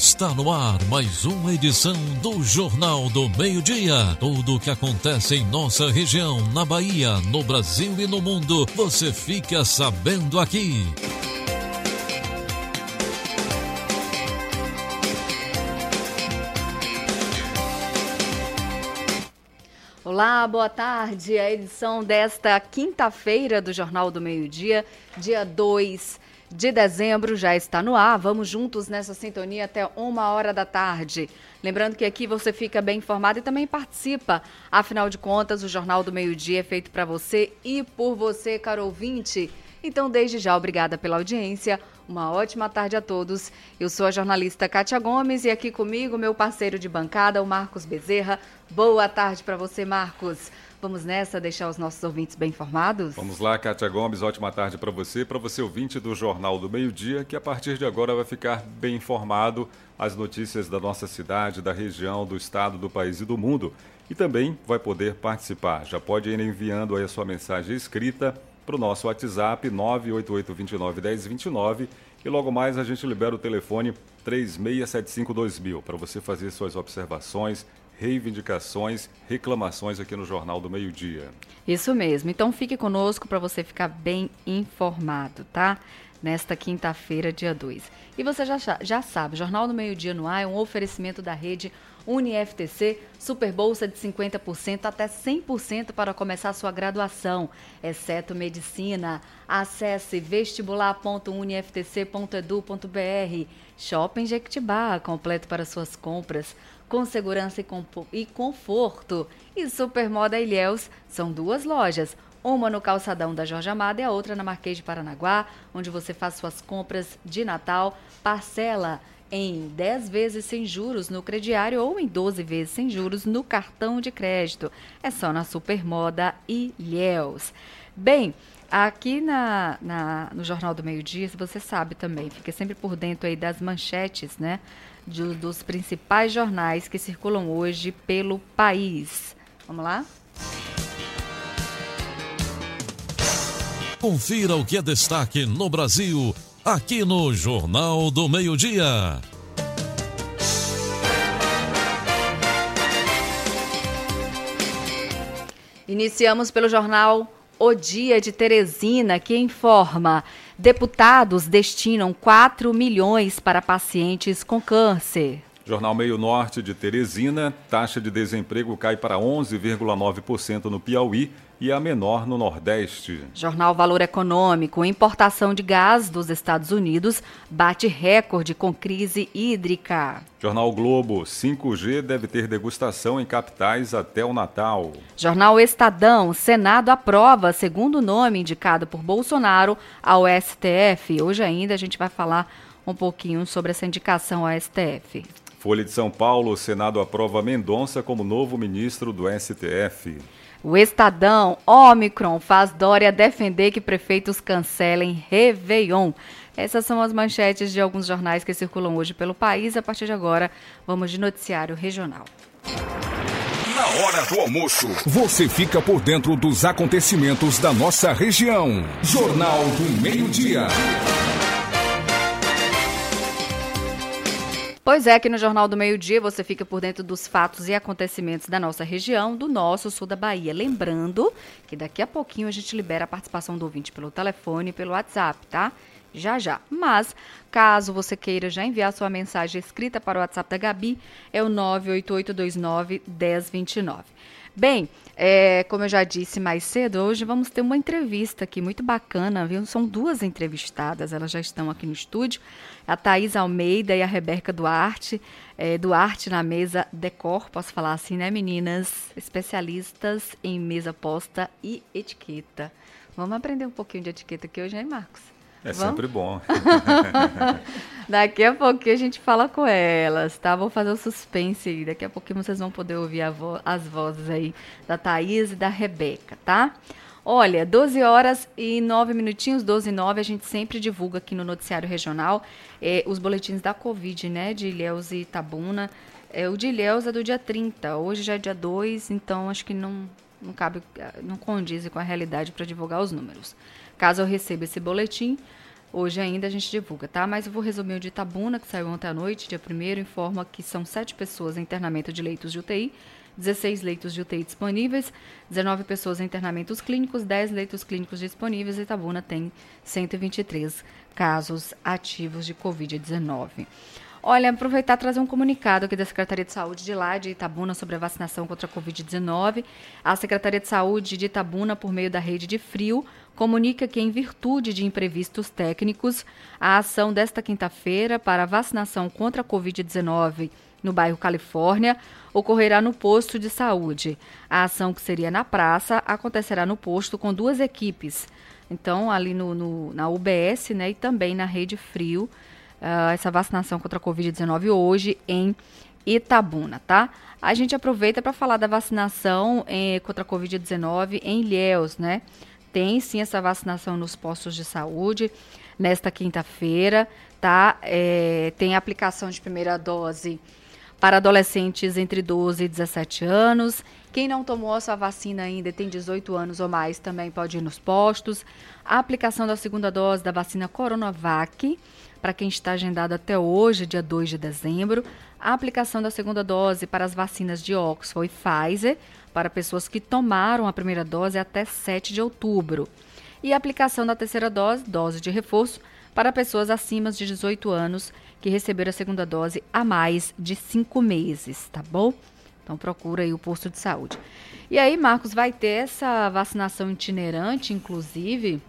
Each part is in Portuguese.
Está no ar mais uma edição do Jornal do Meio-Dia. Tudo o que acontece em nossa região, na Bahia, no Brasil e no mundo, você fica sabendo aqui. Olá, boa tarde. A edição desta quinta-feira do Jornal do Meio-Dia, dia 2 de dezembro, já está no ar. Vamos juntos nessa sintonia até 1h da tarde. Lembrando que aqui você fica bem informado e também participa. Afinal de contas, o Jornal do Meio-Dia é feito para você e por você, caro ouvinte. Então, desde já, obrigada pela audiência. Uma ótima tarde a todos. Eu sou a jornalista Kátia Gomes e aqui comigo meu parceiro de bancada, o Marcos Bezerra. Boa tarde para você, Marcos. Vamos nessa, deixar os nossos ouvintes bem informados? Vamos lá, Kátia Gomes, ótima tarde para você ouvinte do Jornal do Meio-Dia, que a partir de agora vai ficar bem informado as notícias da nossa cidade, da região, do estado, do país e do mundo. E também vai poder participar. Já pode ir enviando aí a sua mensagem escrita para o nosso WhatsApp 988291029 e logo mais a gente libera o telefone 36752000 para você fazer suas observações, reivindicações, reclamações aqui no Jornal do Meio-Dia. Isso mesmo. Então fique conosco para você ficar bem informado, tá? Nesta quinta-feira, dia 2. E você já sabe, Jornal do Meio-Dia no ar é um oferecimento da rede UniFTC, super bolsa de 50% até 100% para começar sua graduação, exceto medicina. Acesse vestibular.uniftc.edu.br. Shopping Jequitibá, completo para suas compras, com segurança e conforto. E Supermoda Ilhéus, são duas lojas, uma no calçadão da Jorge Amado e a outra na Marquês de Paranaguá, onde você faz suas compras de Natal, parcela em 10 vezes sem juros no crediário ou em 12 vezes sem juros no cartão de crédito. É só na Supermoda Ilhéus. Bem, aqui no Jornal do Meio-Dia, você sabe também, fica sempre por dentro aí das manchetes, né? Dos principais jornais que circulam hoje pelo país. Vamos lá? Confira o que é destaque no Brasil, aqui no Jornal do Meio-Dia. Iniciamos pelo jornal O Dia de Teresina, que informa: deputados destinam 4 milhões para pacientes com câncer. Jornal Meio Norte de Teresina, taxa de desemprego cai para 11,9% no Piauí e a menor no Nordeste. Jornal Valor Econômico, importação de gás dos Estados Unidos bate recorde com crise hídrica. Jornal Globo, 5G deve ter degustação em capitais até o Natal. Jornal Estadão, Senado aprova segundo nome indicado por Bolsonaro ao STF. Hoje ainda a gente vai falar um pouquinho sobre essa indicação ao STF. Folha de São Paulo, o Senado aprova Mendonça como novo ministro do STF. O Estadão, Ômicron faz Dória defender que prefeitos cancelem Réveillon. Essas são as manchetes de alguns jornais que circulam hoje pelo país. A partir de agora, vamos de noticiário regional. Na hora do almoço, você fica por dentro dos acontecimentos da nossa região. Jornal do Meio-Dia. Pois é, aqui no Jornal do Meio-Dia você fica por dentro dos fatos e acontecimentos da nossa região, do nosso sul da Bahia. Lembrando que daqui a pouquinho a gente libera a participação do ouvinte pelo telefone e pelo WhatsApp, tá? Já. Mas, caso você queira já enviar sua mensagem escrita para o WhatsApp da Gabi, é o 988291029. Bem, como eu já disse mais cedo, hoje vamos ter uma entrevista aqui muito bacana, viu? São duas entrevistadas, elas já estão aqui no estúdio. A Thaís Almeida e a Rebeca Duarte, Duarte na mesa Decor, posso falar assim, né, meninas? Especialistas em mesa posta e etiqueta. Vamos aprender um pouquinho de etiqueta aqui hoje, hein, Marcos? É sempre bom. Daqui a pouquinho a gente fala com elas, tá? Vou fazer o suspense aí. Daqui a pouquinho vocês vão poder ouvir as vozes aí da Thaís e da Rebeca, tá? Olha, 12h09, 12h09, a gente sempre divulga aqui no Noticiário Regional os boletins da Covid, né? De Ilhéus e Itabuna. O de Ilhéus é do dia 30, hoje já é dia 2, então acho que não condiz com a realidade para divulgar os números. Caso eu receba esse boletim, Hoje ainda a gente divulga, tá? Mas eu vou resumir o de Itabuna, que saiu ontem à noite, dia 1º, informa que são 7 pessoas em internamento de leitos de UTI, 16 leitos de UTI disponíveis, 19 pessoas em internamentos clínicos, 10 leitos clínicos disponíveis. Itabuna tem 123 casos ativos de Covid-19. Olha, aproveitar e trazer um comunicado aqui da Secretaria de Saúde de lá, de Itabuna, sobre a vacinação contra a Covid-19. A Secretaria de Saúde de Itabuna, por meio da rede de frio, comunica que, em virtude de imprevistos técnicos, a ação desta quinta-feira para a vacinação contra a Covid-19 no bairro Califórnia ocorrerá no posto de saúde. A ação, que seria na praça, acontecerá no posto com 2 equipes. Então, ali na UBS, né, e também na rede frio, essa vacinação contra a Covid-19 hoje em Itabuna, tá? A gente aproveita para falar da vacinação contra a Covid-19 em Ilhéus, né? Tem sim essa vacinação nos postos de saúde nesta quinta-feira, tá? Tem aplicação de primeira dose para adolescentes entre 12 e 17 anos. Quem não tomou a sua vacina ainda e tem 18 anos ou mais também pode ir nos postos. A aplicação da segunda dose da vacina Coronavac, para quem está agendado até hoje, dia 2 de dezembro. A aplicação da segunda dose para as vacinas de Oxford e Pfizer, para pessoas que tomaram a primeira dose até 7 de outubro. E a aplicação da terceira dose, dose de reforço, para pessoas acima de 18 anos que receberam a segunda dose há mais de 5 meses, tá bom? Então procura aí o posto de saúde. E aí, Marcos, vai ter essa vacinação itinerante, inclusive,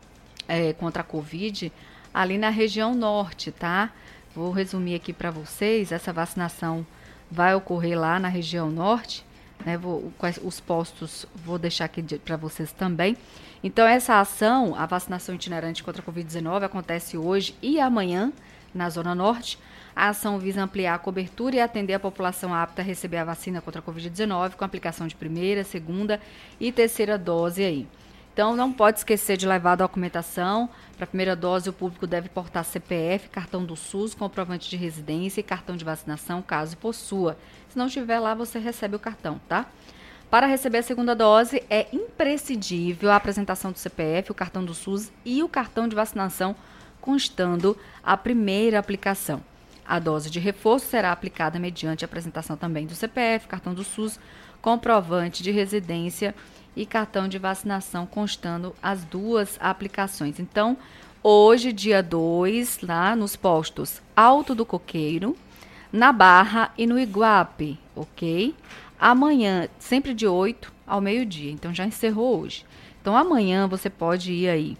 contra a Covid, ali na região norte, tá? Vou resumir aqui para vocês. Essa vacinação vai ocorrer lá na região norte, né? Os postos vou deixar aqui para vocês também. Então, essa ação, a vacinação itinerante contra a Covid-19, acontece hoje e amanhã na Zona Norte. A ação visa ampliar a cobertura e atender a população apta a receber a vacina contra a Covid-19 com aplicação de primeira, segunda e terceira dose aí. Então, não pode esquecer de levar a documentação. Para a primeira dose, o público deve portar CPF, cartão do SUS, comprovante de residência e cartão de vacinação, caso possua. Se não estiver lá, você recebe o cartão, tá? Para receber a segunda dose, é imprescindível a apresentação do CPF, o cartão do SUS e o cartão de vacinação, constando a primeira aplicação. A dose de reforço será aplicada mediante a apresentação também do CPF, cartão do SUS, comprovante de residência e cartão de vacinação, constando as 2 aplicações. Então, hoje, dia 2, lá nos postos Alto do Coqueiro, na Barra e no Iguape, ok? Amanhã, sempre de 8 ao meio-dia, então já encerrou hoje. Então, amanhã você pode ir aí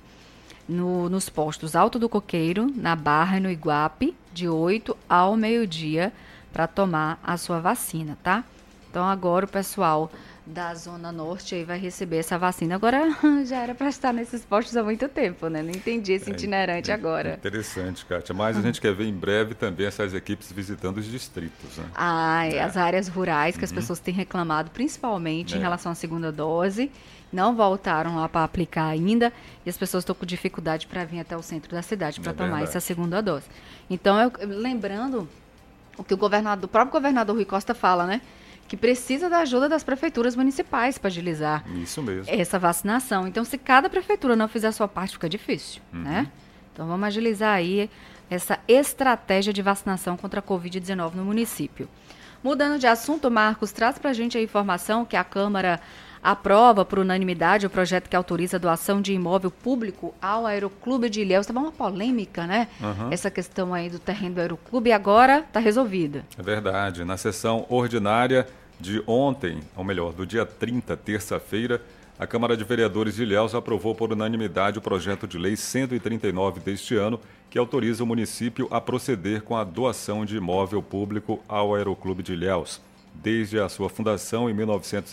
nos postos Alto do Coqueiro, na Barra e no Iguape, de 8 ao meio-dia, para tomar a sua vacina, tá? Então, agora o pessoal da Zona Norte aí vai receber essa vacina. Agora, já era para estar nesses postos há muito tempo, né? Não entendi esse itinerante agora. Interessante, Kátia. Mas a gente quer ver em breve também essas equipes visitando os distritos, né? As áreas rurais que as pessoas têm reclamado, principalmente em relação à segunda dose, não voltaram lá para aplicar ainda, e as pessoas estão com dificuldade para vir até o centro da cidade para tomar essa segunda dose. Então, lembrando o que o próprio governador Rui Costa fala, né? Que precisa da ajuda das prefeituras municipais para agilizar essa vacinação. Então, se cada prefeitura não fizer a sua parte, fica difícil, né? Então, vamos agilizar aí essa estratégia de vacinação contra a Covid-19 no município. Mudando de assunto, Marcos, traz para a gente a informação que a Câmara aprova por unanimidade o projeto que autoriza a doação de imóvel público ao Aeroclube de Ilhéus. Estava uma polêmica, né? Essa questão aí do terreno do Aeroclube, e agora está resolvida. É verdade. Na sessão ordinária de ontem, ou melhor, do dia 30, terça-feira, a Câmara de Vereadores de Ilhéus aprovou por unanimidade o projeto de lei 139 deste ano, que autoriza o município a proceder com a doação de imóvel público ao Aeroclube de Ilhéus. Desde a sua fundação em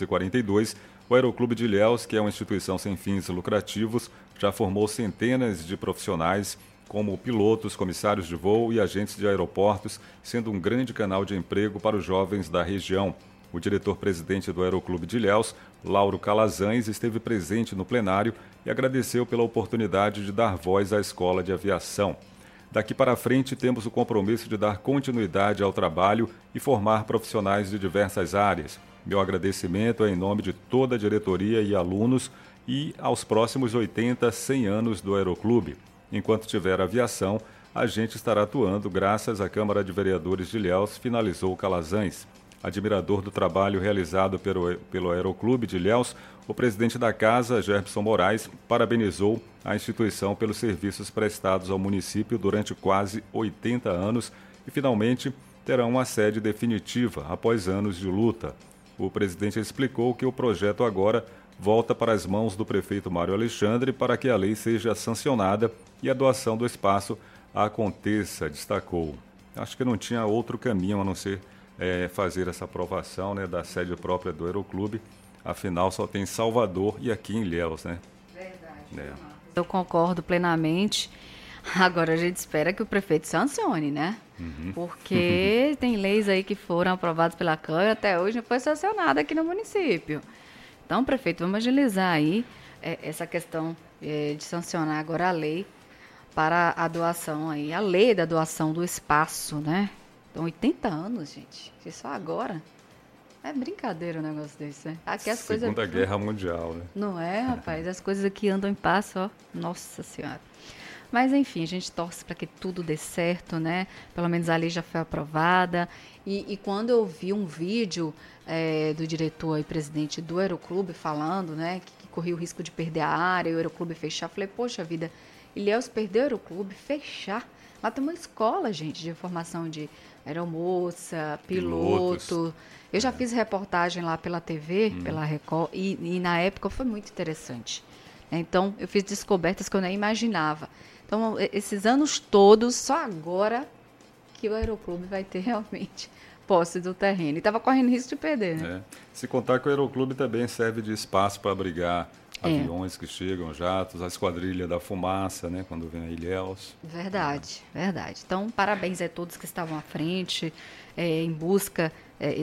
1942, o Aeroclube de Ilhéus, que é uma instituição sem fins lucrativos, já formou centenas de profissionais, como pilotos, comissários de voo e agentes de aeroportos, sendo um grande canal de emprego para os jovens da região. O diretor-presidente do Aeroclube de Ilhéus, Lauro Calazans, esteve presente no plenário e agradeceu pela oportunidade de dar voz à Escola de Aviação. Daqui para frente, temos o compromisso de dar continuidade ao trabalho e formar profissionais de diversas áreas. Meu agradecimento é em nome de toda a diretoria e alunos e aos próximos 80, 100 anos do Aeroclube. Enquanto tiver aviação, a gente estará atuando graças à Câmara de Vereadores de Ilhéus, finalizou Calazans. Admirador do trabalho realizado pelo Aeroclube de Ilhéus, o presidente da casa, Gerbson Moraes, parabenizou a instituição pelos serviços prestados ao município durante quase 80 anos e finalmente terão uma sede definitiva após anos de luta. O presidente explicou que o projeto agora volta para as mãos do prefeito Mário Alexandre para que a lei seja sancionada e a doação do espaço aconteça, destacou. Acho que não tinha outro caminho a não ser fazer essa aprovação, né, da sede própria do Aeroclube. Afinal, só tem Salvador e aqui em Ilhéus, né? Verdade. Eu concordo plenamente. Agora a gente espera que o prefeito sancione, né? Porque tem leis aí que foram aprovadas pela Câmara, até hoje não foi sancionada aqui no município. Então, prefeito, vamos agilizar aí essa questão de sancionar agora a lei para a doação aí, a lei da doação do espaço, né? Então, 80 anos, gente. Isso agora. É brincadeira um negócio desse, né? Aqui as Segunda Guerra Mundial, né? Não é, rapaz? As coisas aqui andam em passo, ó. Nossa Senhora. Mas, enfim, a gente torce para que tudo dê certo, né? Pelo menos a lei já foi aprovada. E quando eu vi um vídeo do diretor e presidente do Aeroclube falando, né? Que corria o risco de perder a área e o Aeroclube fechar, falei, poxa vida, Ilhéus perdeu o Aeroclube, fechar. Lá tem uma escola, gente, de formação de aeromoça, piloto. Eu já fiz reportagem lá pela TV, pela Record, e na época foi muito interessante. Então, eu fiz descobertas que eu nem imaginava. Então, esses anos todos, só agora que o Aeroclube vai ter realmente posse do terreno. E estava correndo risco de perder, né? Se contar que o Aeroclube também serve de espaço para abrigar aviões que chegam, jatos, a Esquadrilha da Fumaça, né, quando vem a Ilhéus. Verdade, verdade. Então, parabéns a todos que estavam à frente, em busca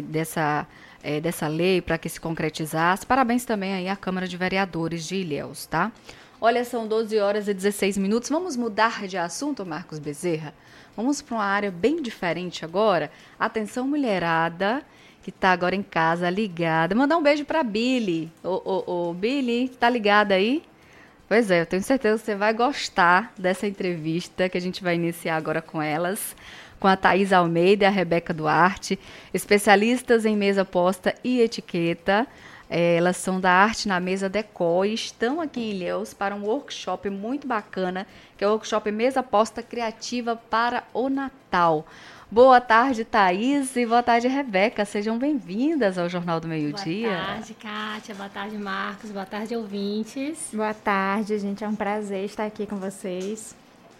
dessa lei para que se concretizasse. Parabéns também aí à Câmara de Vereadores de Ilhéus, tá? Olha, são 12 horas e 16 minutos. Vamos mudar de assunto, Marcos Bezerra? Vamos para uma área bem diferente agora. Atenção, mulherada, que está agora em casa, ligada. Mandar um beijo para Billy. Ô, Billy, tá ligada aí? Pois é, eu tenho certeza que você vai gostar dessa entrevista que a gente vai iniciar agora com elas, com a Thaís Almeida e a Rebeca Duarte, especialistas em mesa posta e etiqueta. Elas são da Arte na Mesa Decor e estão aqui em Ilhéus para um workshop muito bacana, que é o workshop Mesa Posta Criativa para o Natal. Boa tarde, Thaís, e boa tarde, Rebeca. Sejam bem-vindas ao Jornal do Meio-Dia. Boa tarde, Kátia. Boa tarde, Marcos. Boa tarde, ouvintes. Boa tarde, gente. É um prazer estar aqui com vocês.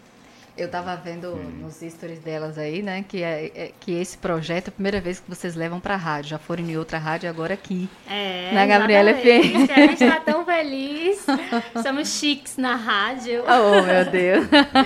Eu estava vendo nos stories delas aí, né, que esse projeto é a primeira vez que vocês levam para a rádio. Já foram em outra rádio, agora aqui. Na Gabriela FM. A gente está tão feliz. Somos chiques na rádio. Oh, meu Deus.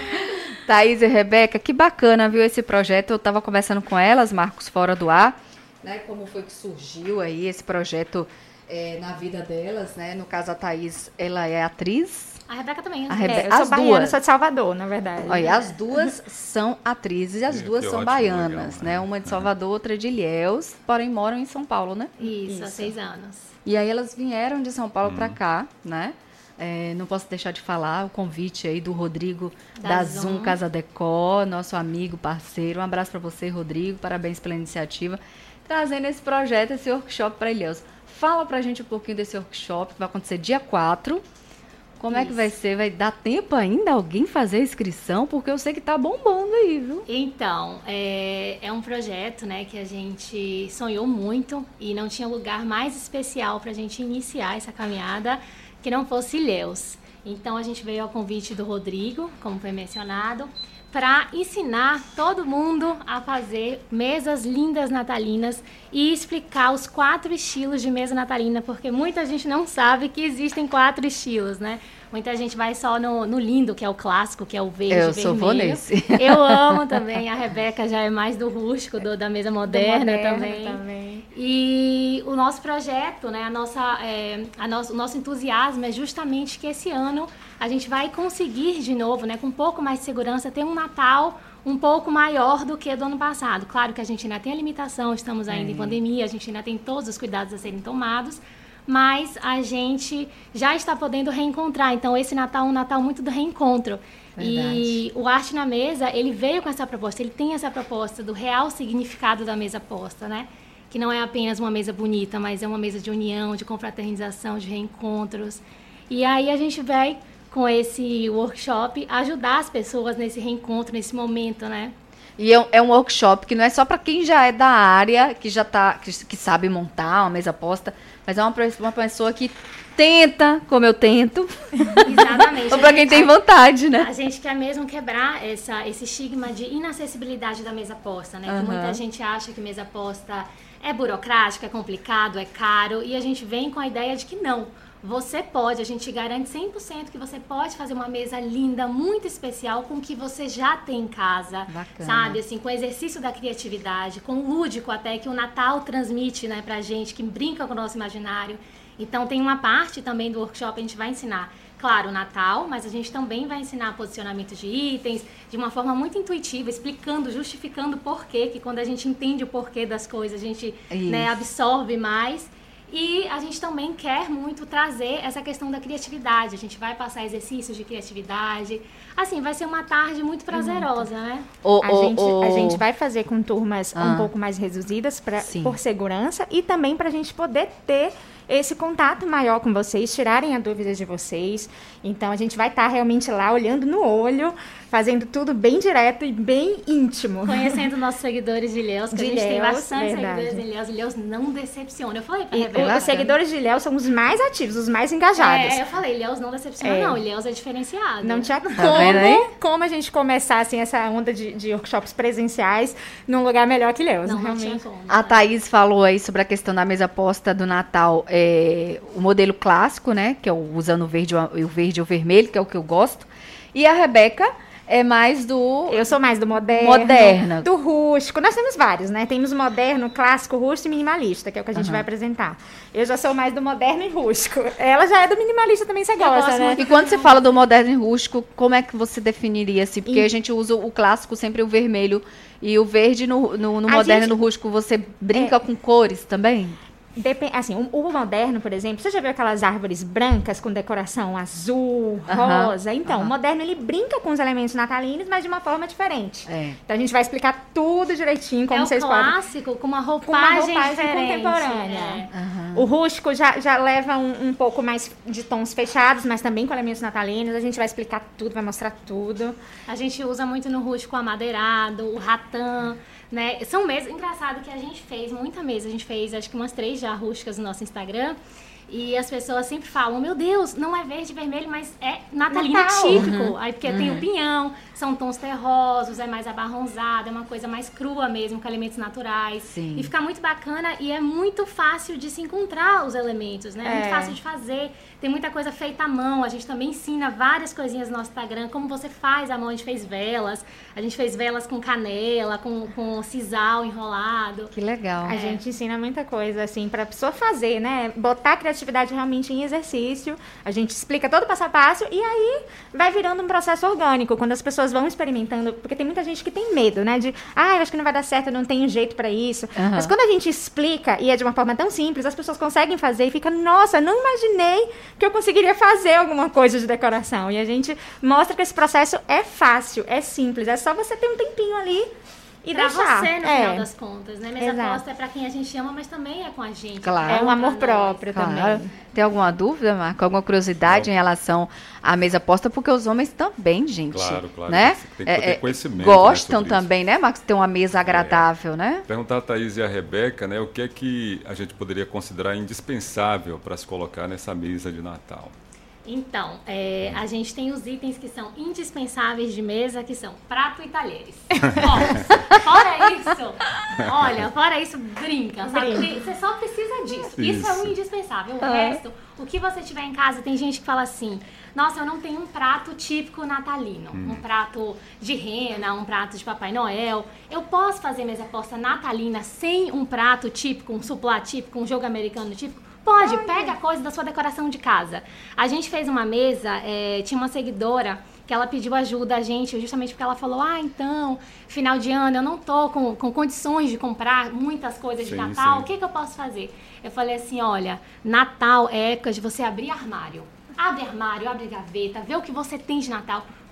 Thaís e Rebeca, que bacana, viu, esse projeto. Eu estava conversando com elas, Marcos, fora do ar, né, como foi que surgiu aí esse projeto na vida delas, né? No caso, a Thaís, ela é atriz. A Rebeca também. Eu sou baiana, sou de Salvador, na verdade. Olha, as duas são atrizes e as duas são baianas, legal, né? Uma de Salvador, outra de Ilhéus, porém moram em São Paulo, né? Isso, há 6 anos. E aí elas vieram de São Paulo para cá, né? Não posso deixar de falar o convite aí do Rodrigo da Zoom Casa Decor, nosso amigo, parceiro. Um abraço para você, Rodrigo. Parabéns pela iniciativa. Trazendo esse projeto, esse workshop para Ilhéus. Fala pra gente um pouquinho desse workshop que vai acontecer dia 4. Como é que vai ser? Vai dar tempo ainda alguém fazer a inscrição? Porque eu sei que tá bombando aí, viu? Então, é um projeto, né, que a gente sonhou muito e não tinha lugar mais especial pra gente iniciar essa caminhada que não fosse Ilhéus. Então, a gente veio ao convite do Rodrigo, como foi mencionado, para ensinar todo mundo a fazer mesas lindas natalinas e explicar os 4 estilos de mesa natalina, porque muita gente não sabe que existem 4 estilos, né? Muita gente vai só no lindo, que é o clássico, que é o verde, vermelho. Eu sou nesse. Eu amo também. A Rebeca já é mais do rústico, da mesa moderna também. E o nosso projeto, né, o nosso entusiasmo é justamente que esse ano a gente vai conseguir de novo, né, com um pouco mais de segurança, ter um Natal um pouco maior do que do ano passado. Claro que a gente ainda tem a limitação, estamos ainda em pandemia, a gente ainda tem todos os cuidados a serem tomados, mas a gente já está podendo reencontrar. Então, esse Natal é um Natal muito do reencontro. E o Arte na Mesa, ele veio com essa proposta, ele tem essa proposta do real significado da mesa posta, né? Que não é apenas uma mesa bonita, mas é uma mesa de união, de confraternização, de reencontros. E aí a gente vai, com esse workshop, ajudar as pessoas nesse reencontro, nesse momento, né? E é um workshop que não é só para quem já é da área, que já que sabe montar uma mesa posta, mas é uma pessoa que tenta, como eu tento. Exatamente. Ou para quem tem vontade, né? A gente quer mesmo quebrar esse estigma de inacessibilidade da mesa posta, né? Que muita gente acha que mesa posta é burocrático, é complicado, é caro, e a gente vem com a ideia de que não. Você pode, a gente garante 100% que você pode fazer uma mesa linda, muito especial, com o que você já tem em casa. Bacana. Sabe? Assim, com o exercício da criatividade, com o lúdico até, que o Natal transmite, né, pra gente, que brinca com o nosso imaginário. Então, tem uma parte também do workshop, a gente vai ensinar, claro, o Natal, mas a gente também vai ensinar posicionamento de itens, de uma forma muito intuitiva, explicando, justificando o porquê, que quando a gente entende o porquê das coisas, a gente, né, absorve mais. E a gente também quer muito trazer essa questão da criatividade. A gente vai passar exercícios de criatividade. Assim, vai ser uma tarde muito prazerosa, né? A gente vai fazer com turmas um pouco mais reduzidas por segurança e também para a gente poder ter esse contato maior com vocês, tirarem a dúvida de vocês. Então, a gente vai estar realmente lá, olhando no olho, fazendo tudo bem direto e bem íntimo. Conhecendo nossos seguidores de Ilhéus, que a gente tem bastante seguidores de Ilhéus. Ilhéus não decepciona. Eu falei pra Rebeca. Os seguidores de Ilhéus são os mais ativos, os mais engajados. Eu falei, Ilhéus não decepciona, não. Ilhéus é diferenciado. Não tinha como a gente começar assim, essa onda de workshops presenciais num lugar melhor que Ilhéus. Não tinha como. A Thaís falou aí sobre a questão da mesa posta do Natal. O modelo clássico, né? Que é usando o verde e o vermelho, que é o que eu gosto. E a Rebeca é mais do... Eu sou mais do moderno. Do rústico. Nós temos vários, né? Temos o moderno, clássico, rústico e minimalista, que é o que a gente vai apresentar. Eu já sou mais do moderno e rústico. Ela já é do minimalista também, você gosta, né? E quando você fala do moderno e rústico, como é que você definiria assim? Porque a gente usa o clássico, sempre o vermelho, e o verde no moderno e no rústico, você brinca com cores também? Assim, o moderno, por exemplo, você já viu aquelas árvores brancas com decoração azul, rosa? Então, o moderno, ele brinca com os elementos natalinos, mas de uma forma diferente. Então, a gente vai explicar tudo direitinho, como vocês podem. É o clássico com uma roupagem contemporânea. O rústico já leva um pouco mais de tons fechados, mas também com elementos natalinos. A gente vai explicar tudo, vai mostrar tudo. A gente usa muito no rústico o amadeirado, o ratã, né? São mesas, engraçado que a gente fez muita mesa, a gente fez acho que umas 3 já rústicas no nosso Instagram, e as pessoas sempre falam, meu Deus, não é verde e vermelho, mas é natalino típico. Aí porque tem o pinhão, são tons terrosos, é mais abarronzado, é uma coisa mais crua mesmo, com elementos naturais. Sim. E fica muito bacana e é muito fácil de se encontrar os elementos, né? É muito fácil de fazer. Tem muita coisa feita à mão, a gente também ensina várias coisinhas no nosso Instagram, como você faz à mão. A gente fez velas com canela, com sisal enrolado. Que legal. A gente ensina muita coisa, assim, pra pessoa fazer, né? Botar a criatividade realmente em exercício, a gente explica todo o passo a passo e aí vai virando um processo orgânico, quando as pessoas vão experimentando, porque tem muita gente que tem medo, né? De, eu acho que não vai dar certo, eu não tenho jeito pra isso. Mas quando a gente explica, e é de uma forma tão simples, as pessoas conseguem fazer e fica, nossa, não imaginei que eu conseguiria fazer alguma coisa de decoração. E a gente mostra que esse processo é fácil, é simples, é só você ter um tempinho ali e pra deixar. Você, no final das contas, né? Mesa posta é pra quem a gente ama, mas também é com a gente. Claro. É um amor próprio também. Tem alguma dúvida, Marco? Alguma curiosidade em relação à mesa posta? Porque os homens também, gente. Claro. Né? Tem que ter conhecimento. Gostam também, né, Marcos? Ter uma mesa agradável, né? Perguntar a Thaís e a Rebeca, né? O que é que a gente poderia considerar indispensável para se colocar nessa mesa de Natal? Então, a gente tem os itens que são indispensáveis de mesa, que são prato e talheres. Fora isso, brinca, sabe? Você só precisa disso. Isso é um indispensável. O resto, o que você tiver em casa, tem gente que fala assim, nossa, eu não tenho um prato típico natalino, um prato de rena, um prato de Papai Noel. Eu posso fazer mesa posta natalina sem um prato típico, um suplá típico, um jogo americano típico? Pode, pega a coisa da sua decoração de casa. A gente fez uma mesa, tinha uma seguidora que ela pediu ajuda a gente, justamente porque ela falou, então, final de ano, eu não tô com condições de comprar muitas coisas de Natal, o que eu posso fazer? Eu falei assim, olha, Natal é época de você abrir armário. Abre armário, abre gaveta, vê o que você tem de Natal.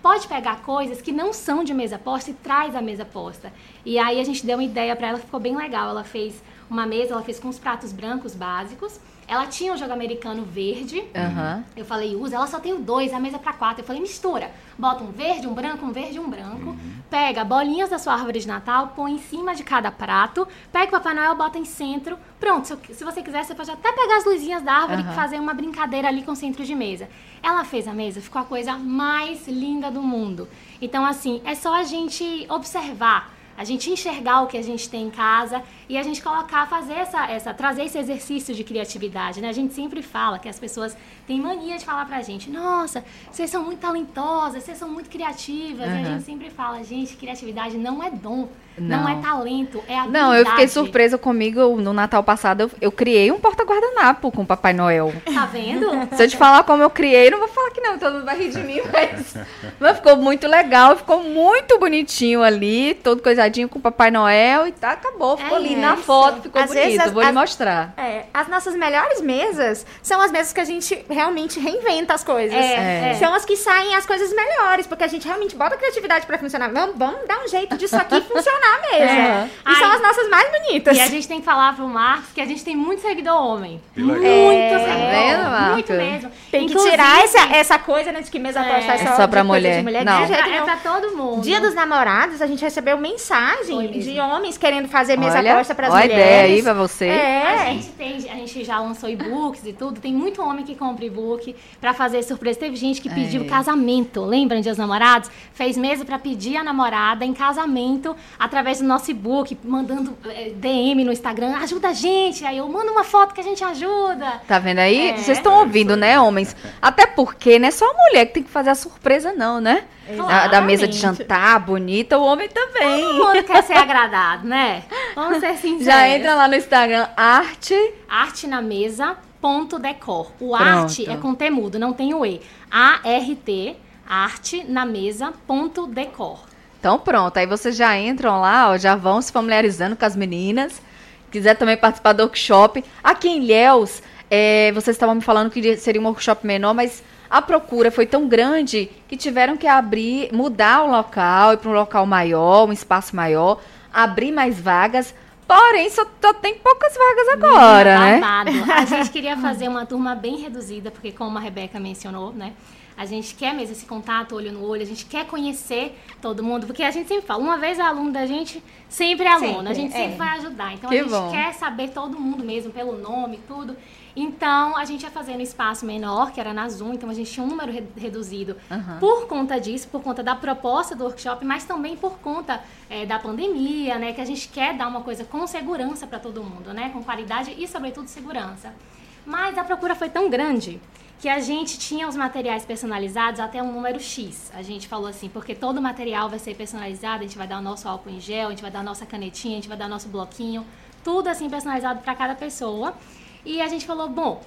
pode pegar coisas que não são de mesa posta e traz a mesa posta. E aí a gente deu uma ideia para ela que ficou bem legal. Ela fez uma mesa, ela fez com os pratos brancos básicos. Ela tinha um jogo americano verde. Eu falei, usa. Ela só tem 2, a mesa é pra 4. Eu falei, mistura. Bota um verde, um branco, um verde e um branco. Pega bolinhas da sua árvore de Natal, põe em cima de cada prato. Pega o Papai Noel, bota em centro. Pronto, se você quiser, você pode até pegar as luzinhas da árvore e fazer uma brincadeira ali com o centro de mesa. Ela fez a mesa, ficou a coisa mais linda do mundo. Então, assim, é só a gente observar, a gente enxergar o que a gente tem em casa e a gente colocar, fazer trazer esse exercício de criatividade, né? A gente sempre fala que as pessoas têm mania de falar pra gente, nossa, vocês são muito talentosas, vocês são muito criativas. E a gente sempre fala, gente, criatividade não é dom, não é talento, é habilidade. Não, eu fiquei surpresa comigo no Natal passado, eu criei um porta-guardanapo com o Papai Noel. Tá vendo? Se eu te falar como eu criei, não vou falar que não, todo mundo vai rir de mim, mas ficou muito legal, ficou muito bonitinho ali, todo coisadinho com o Papai Noel e tá, acabou, ficou lindo na foto, ficou bonito, vou lhe mostrar. As nossas melhores mesas são as mesas que a gente realmente reinventa as coisas. São as que saem as coisas melhores, porque a gente realmente bota a criatividade pra funcionar. Vamos dar um jeito disso aqui funcionar mesmo. E são as nossas mais bonitas. E a gente tem que falar pro Marcos que a gente tem muito seguidor homem. Muito seguidor. Muito mesmo. Tem que tirar essa coisa, né, de que mesa posta é só pra mulher. Não. É pra todo mundo. Dia dos Namorados, a gente recebeu mensagem de homens querendo fazer mesa posta pras mulheres. Olha a ideia aí pra você. A gente já lançou e-books e tudo. Tem muito homem que compra e-book pra fazer surpresa. Teve gente que pediu casamento. Lembram de Dia dos Namorados? Fez mesa pra pedir a namorada em casamento através do nosso e-book, mandando DM no Instagram. Ajuda a gente. Aí eu mando uma foto que a gente ajuda. Tá vendo aí? Vocês estão ouvindo, né, homens? Até porque não é só a mulher que tem que fazer a surpresa, não, né? Da mesa de jantar bonita, o homem também. Todo mundo quer ser agradado, né? Vamos ser sinceros. Já entra lá no Instagram, artenamesa.decor. O arte é com T mudo, não tem o E. A-R-T, artenamesa.decor. Então pronto, aí vocês já entram lá, já vão se familiarizando com as meninas. Quiser também participar do workshop. Aqui em Ilhéus, vocês estavam me falando que seria um workshop menor, mas a procura foi tão grande que tiveram que mudar o local, ir para um local maior, um espaço maior, abrir mais vagas. Porém, só tem poucas vagas agora, né? A gente queria fazer uma turma bem reduzida, porque como a Rebeca mencionou, né? A gente quer mesmo esse contato, olho no olho, a gente quer conhecer todo mundo, porque a gente sempre fala, uma vez é aluno da gente, sempre é aluno, a gente sempre vai ajudar. Então, a gente quer saber todo mundo mesmo, pelo nome, tudo. Então, a gente ia fazer no espaço menor, que era na Zoom, então a gente tinha um número reduzido por conta disso, por conta da proposta do workshop, mas também por conta da pandemia, né, que a gente quer dar uma coisa com segurança para todo mundo, né, com qualidade e, sobretudo, segurança. Mas a procura foi tão grande que a gente tinha os materiais personalizados até um número X. A gente falou assim, porque todo o material vai ser personalizado, a gente vai dar o nosso álcool em gel, a gente vai dar a nossa canetinha, a gente vai dar o nosso bloquinho, tudo assim personalizado para cada pessoa. E a gente falou, bom,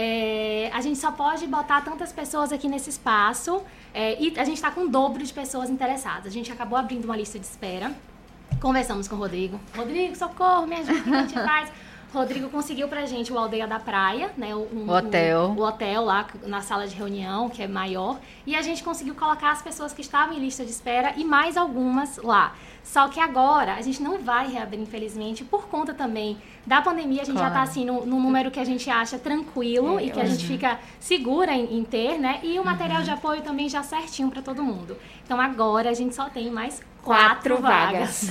a gente só pode botar tantas pessoas aqui nesse espaço e a gente está com o dobro de pessoas interessadas. A gente acabou abrindo uma lista de espera, conversamos com o Rodrigo. Rodrigo, socorro, me ajuda, o que a gente faz? Rodrigo conseguiu pra gente o Aldeia da Praia, né? O hotel lá na sala de reunião, que é maior. E a gente conseguiu colocar as pessoas que estavam em lista de espera e mais algumas lá. Só que agora a gente não vai reabrir, infelizmente, por conta também da pandemia. A gente já está assim no número que a gente acha tranquilo e que a gente fica segura em ter, né? E o material de apoio também já certinho para todo mundo. Então agora a gente só tem mais 4 vagas.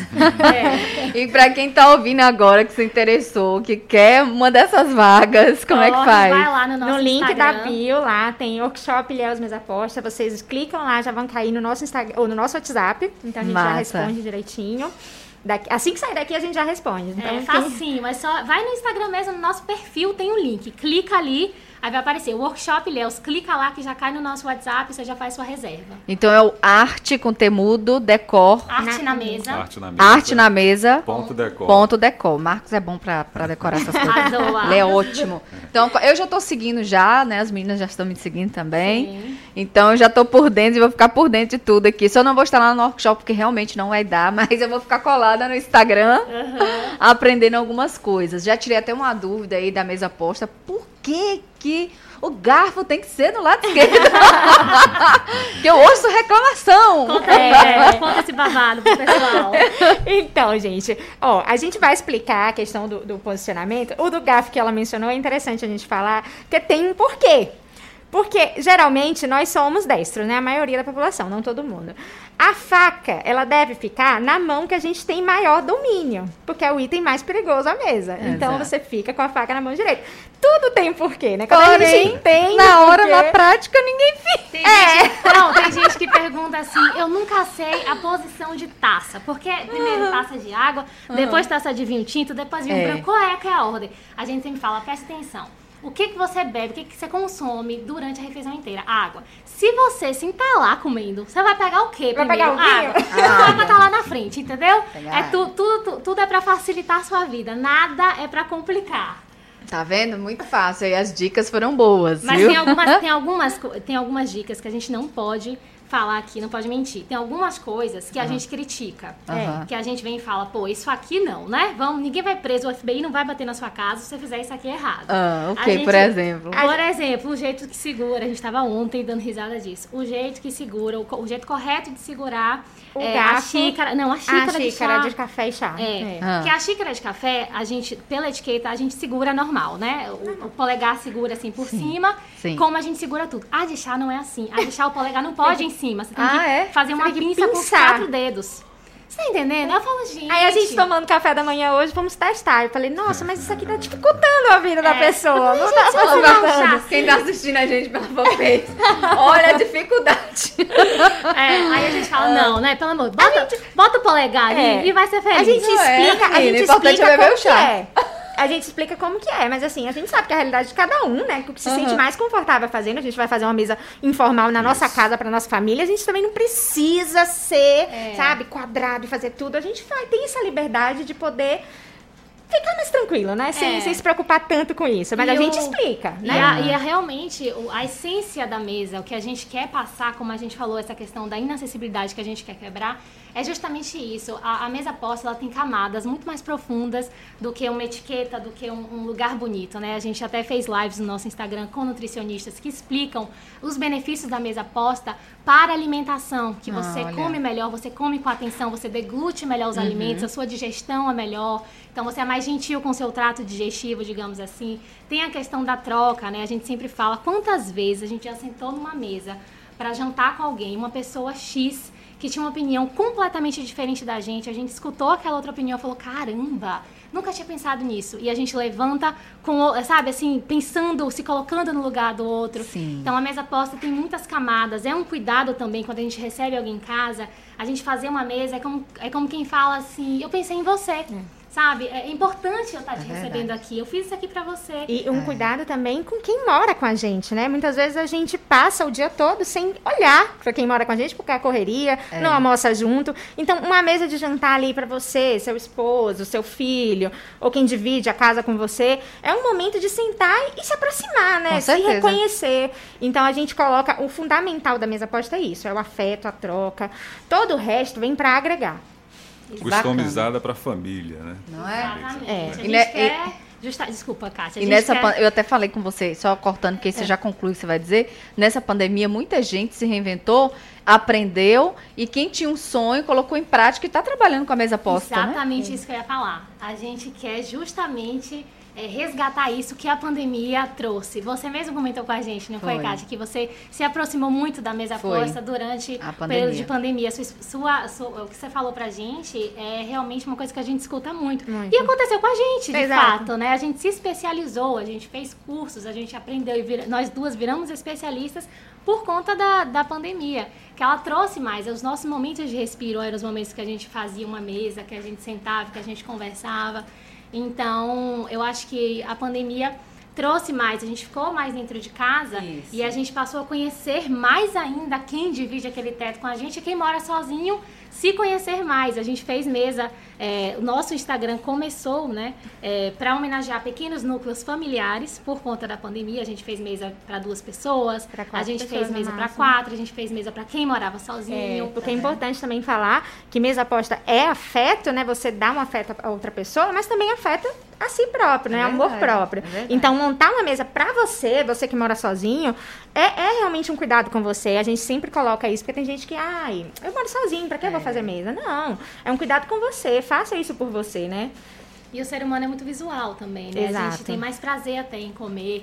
E para quem está ouvindo agora, que se interessou, que quer uma dessas vagas, como é que faz? Vai lá no link Instagram. Da bio, lá tem workshop Ilhéus Mesa Posta. Vocês clicam lá, já vão cair no nosso Instagram ou no nosso WhatsApp. Então a gente já responde direitinho. Assim que sair daqui, a gente já responde. Então, facinho, mas só vai no Instagram mesmo, no nosso perfil tem um link. Clica ali, aí vai aparecer o Workshop Ilhéus. Clica lá que já cai no nosso WhatsApp e você já faz sua reserva. Então é o arte com temudo, decor. Arte na mesa. Arte na mesa. Ponto decor. Marcos é bom pra decorar essas coisas. Ele é ótimo. Então, eu já tô seguindo já, né? As meninas já estão me seguindo também. Sim. Então, eu já tô por dentro e vou ficar por dentro de tudo aqui. Só não vou estar lá no workshop, porque realmente não vai dar, mas eu vou ficar colada no Instagram, aprendendo algumas coisas. Já tirei até uma dúvida aí da mesa posta. Por que o garfo tem que ser do lado esquerdo? Que eu ouço reclamação. Conta esse babado pro pessoal. Então, gente, a gente vai explicar a questão do posicionamento. O do garfo que ela mencionou é interessante a gente falar, porque tem um porquê. Porque, geralmente, nós somos destros, né? A maioria da população, não todo mundo. A faca, ela deve ficar na mão que a gente tem maior domínio, porque é o item mais perigoso à mesa. Então, você fica com a faca na mão direita. Tudo tem um porquê, né? Quando a gente entende na hora, na prática, ninguém fica. Tem gente que pergunta assim, eu nunca sei a posição de taça, porque primeiro taça de água, depois taça de vinho tinto, depois vinho branco. Qual é que é a ordem? A gente sempre fala, presta atenção. O que você bebe, o que você consome durante a refeição inteira? Água. Se você se entalar comendo, você vai pegar o quê primeiro? Vai pegar o vinho? Água. A água tá lá na frente, entendeu? Tudo é pra facilitar a sua vida, nada é pra complicar. Tá vendo? Muito fácil. E as dicas foram boas, mas viu? Tem algumas dicas que a gente não pode falar aqui, não pode mentir. Tem algumas coisas que a gente critica. Que a gente vem e fala, pô, isso aqui não, né? Ninguém vai preso, o FBI não vai bater na sua casa se você fizer isso aqui errado. Por exemplo? Por exemplo, o jeito que segura, a gente estava ontem dando risada disso. O jeito que segura, o jeito correto de segurar a xícara. Não, a xícara de café e chá. Porque a xícara de café, a gente, pela etiqueta, a gente segura normal, né? O polegar segura assim por cima, como a gente segura tudo. A de chá não é assim. A de chá, o polegar não pode em cima. Você tem que fazer uma pinça com os 4 dedos. Você tá entendendo? Eu falo, gente... Aí a gente tomando café da manhã hoje, vamos testar. Eu falei, nossa, mas isso aqui tá dificultando a vida da pessoa. Não tá facilitando. Quem tá assistindo a gente pela fanpage, olha a dificuldade. Aí a gente fala, não, né? Pelo amor, bota o polegar ali e vai ser feliz. A gente explica, a gente explica como que é. A gente explica como que é, mas assim, a gente sabe que a realidade de cada um, né? O que se sente mais confortável fazendo. A gente vai fazer uma mesa informal na nossa casa, pra nossa família. A gente também não precisa ser, sabe, quadrado e fazer tudo. A gente tem essa liberdade de poder ficar mais tranquilo, né? Sem se preocupar tanto com isso. Mas a gente explica, né? E é realmente a essência da mesa, o que a gente quer passar, como a gente falou, essa questão da inacessibilidade que a gente quer quebrar, é justamente isso. A mesa posta, ela tem camadas muito mais profundas do que uma etiqueta, do que um lugar bonito, né? A gente até fez lives no nosso Instagram com nutricionistas que explicam os benefícios da mesa posta para a alimentação, que você come melhor, você come com atenção, você deglute melhor os alimentos, a sua digestão é melhor, então você é mais gentil com o seu trato digestivo, digamos assim. Tem a questão da troca, né? A gente sempre fala, quantas vezes a gente já sentou numa mesa para jantar com alguém, uma pessoa X, que tinha uma opinião completamente diferente da gente, a gente escutou aquela outra opinião e falou, caramba, nunca tinha pensado nisso. E a gente levanta, sabe, assim, pensando, se colocando no lugar do outro. Então, a mesa posta tem muitas camadas. É um cuidado também, quando a gente recebe alguém em casa, a gente fazer uma mesa é como quem fala assim, eu pensei em você. Sabe? É importante eu estar te recebendo aqui. Eu fiz isso aqui pra você. E um cuidado também com quem mora com a gente, né? Muitas vezes a gente passa o dia todo sem olhar pra quem mora com a gente, porque a correria, não almoça junto. Então, uma mesa de jantar ali pra você, seu esposo, seu filho, ou quem divide a casa com você, é um momento de sentar e se aproximar, né? Se reconhecer. Então, a gente coloca... O fundamental da mesa posta é isso. É o afeto, a troca. Todo o resto vem pra agregar. Customizada para a família, né? Não é? Exatamente. A gente quer... Desculpa, Kátia. Eu até falei com você, só cortando, porque você já conclui o que você vai dizer. Nessa pandemia, muita gente se reinventou, aprendeu, e quem tinha um sonho colocou em prática e está trabalhando com a mesa posta. Exatamente isso que eu ia falar. A gente quer justamente... resgatar isso que a pandemia trouxe. Você mesmo comentou com a gente, não foi, Kátia? Que você se aproximou muito da mesa posta durante o período de pandemia. O que você falou pra gente é realmente uma coisa que a gente escuta muito. E aconteceu com a gente, de fato, né? A gente se especializou, a gente fez cursos, a gente aprendeu e nós duas viramos especialistas por conta da pandemia. Que ela trouxe mais. Os nossos momentos de respiro eram os momentos que a gente fazia uma mesa, que a gente sentava, que a gente conversava. Então, eu acho que a pandemia trouxe mais, a gente ficou mais dentro de casa e a gente passou a conhecer mais ainda quem divide aquele teto com a gente e quem mora sozinho, se conhecer mais. A gente fez mesa, o nosso Instagram começou, né, para homenagear pequenos núcleos familiares por conta da pandemia. A gente fez mesa para 2 pessoas, a gente fez mesa para 4, a gente fez mesa para quem morava sozinho. Porque é importante também falar que mesa posta é afeto, né? Você dá um afeto a outra pessoa, mas também afeta a si próprio, né? Amor próprio. Então, montar uma mesa para você que mora sozinho, é realmente um cuidado com você. A gente sempre coloca isso, porque tem gente que, eu moro sozinho, para que eu vou fazer mesa? Não, é um cuidado com você, faça isso por você, né? E o ser humano é muito visual também, né? Exato. A gente tem mais prazer até em comer.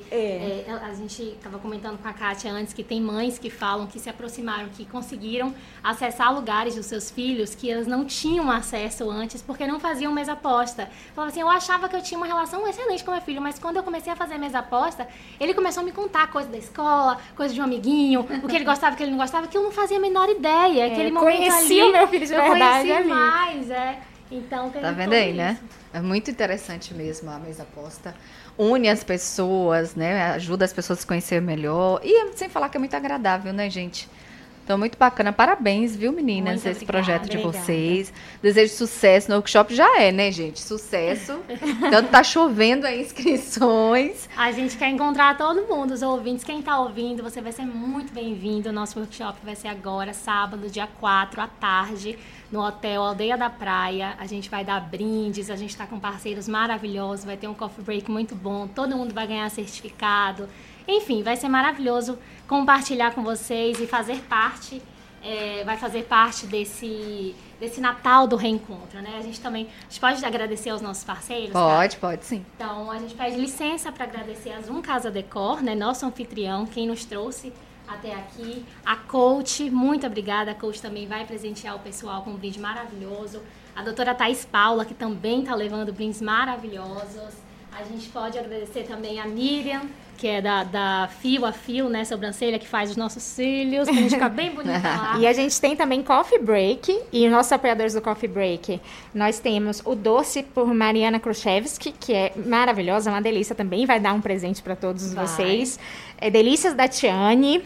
A gente estava comentando com a Kátia antes que tem mães que falam que se aproximaram, que conseguiram acessar lugares dos seus filhos que elas não tinham acesso antes porque não faziam mesa aposta. Falavam assim, eu achava que eu tinha uma relação excelente com meu filho, mas quando eu comecei a fazer mesa aposta, ele começou a me contar coisas da escola, coisas de um amiguinho, o que ele gostava, o que ele não gostava, que eu não fazia a menor ideia. Aquele momento conhecia ali, o meu filho de verdade. Eu conheci mais, Então, tá vendo aí, né? É muito interessante mesmo a mesa aposta. Une as pessoas, né? Ajuda as pessoas a se conhecer melhor. E sem falar que é muito agradável, né, gente? Então, muito bacana. Parabéns, viu, meninas? Muito esse obrigada, projeto de vocês. Desejo sucesso no workshop. Já né, gente? Sucesso. Então, tá chovendo aí inscrições. A gente quer encontrar todo mundo, os ouvintes. Quem tá ouvindo, você vai ser muito bem-vindo. O nosso workshop vai ser agora, sábado, dia 4, à tarde, no Hotel Aldeia da Praia. A gente vai dar brindes, a gente tá com parceiros maravilhosos, vai ter um coffee break muito bom, todo mundo vai ganhar certificado. Enfim, vai ser maravilhoso compartilhar com vocês e fazer parte, vai fazer parte desse Natal do reencontro, né? A gente pode agradecer aos nossos parceiros? Pode sim. Então, a gente pede licença para agradecer a Zoom Casa Decor, né? Nosso anfitrião, quem nos trouxe até aqui. A Coach, muito obrigada. A Coach também vai presentear o pessoal com um brinde maravilhoso. A doutora Thaís Paula, que também está levando brindes maravilhosos. A gente pode agradecer também a Miriam, que é da Fio a Fio, né, sobrancelha, que faz os nossos cílios, pra gente ficar bem bonita lá. E a gente tem também Coffee Break, e os nossos apoiadores do Coffee Break, nós temos o doce por Mariana Kruszewski, que é maravilhosa, uma delícia também, vai dar um presente para todos vocês. Delícias da Tiane,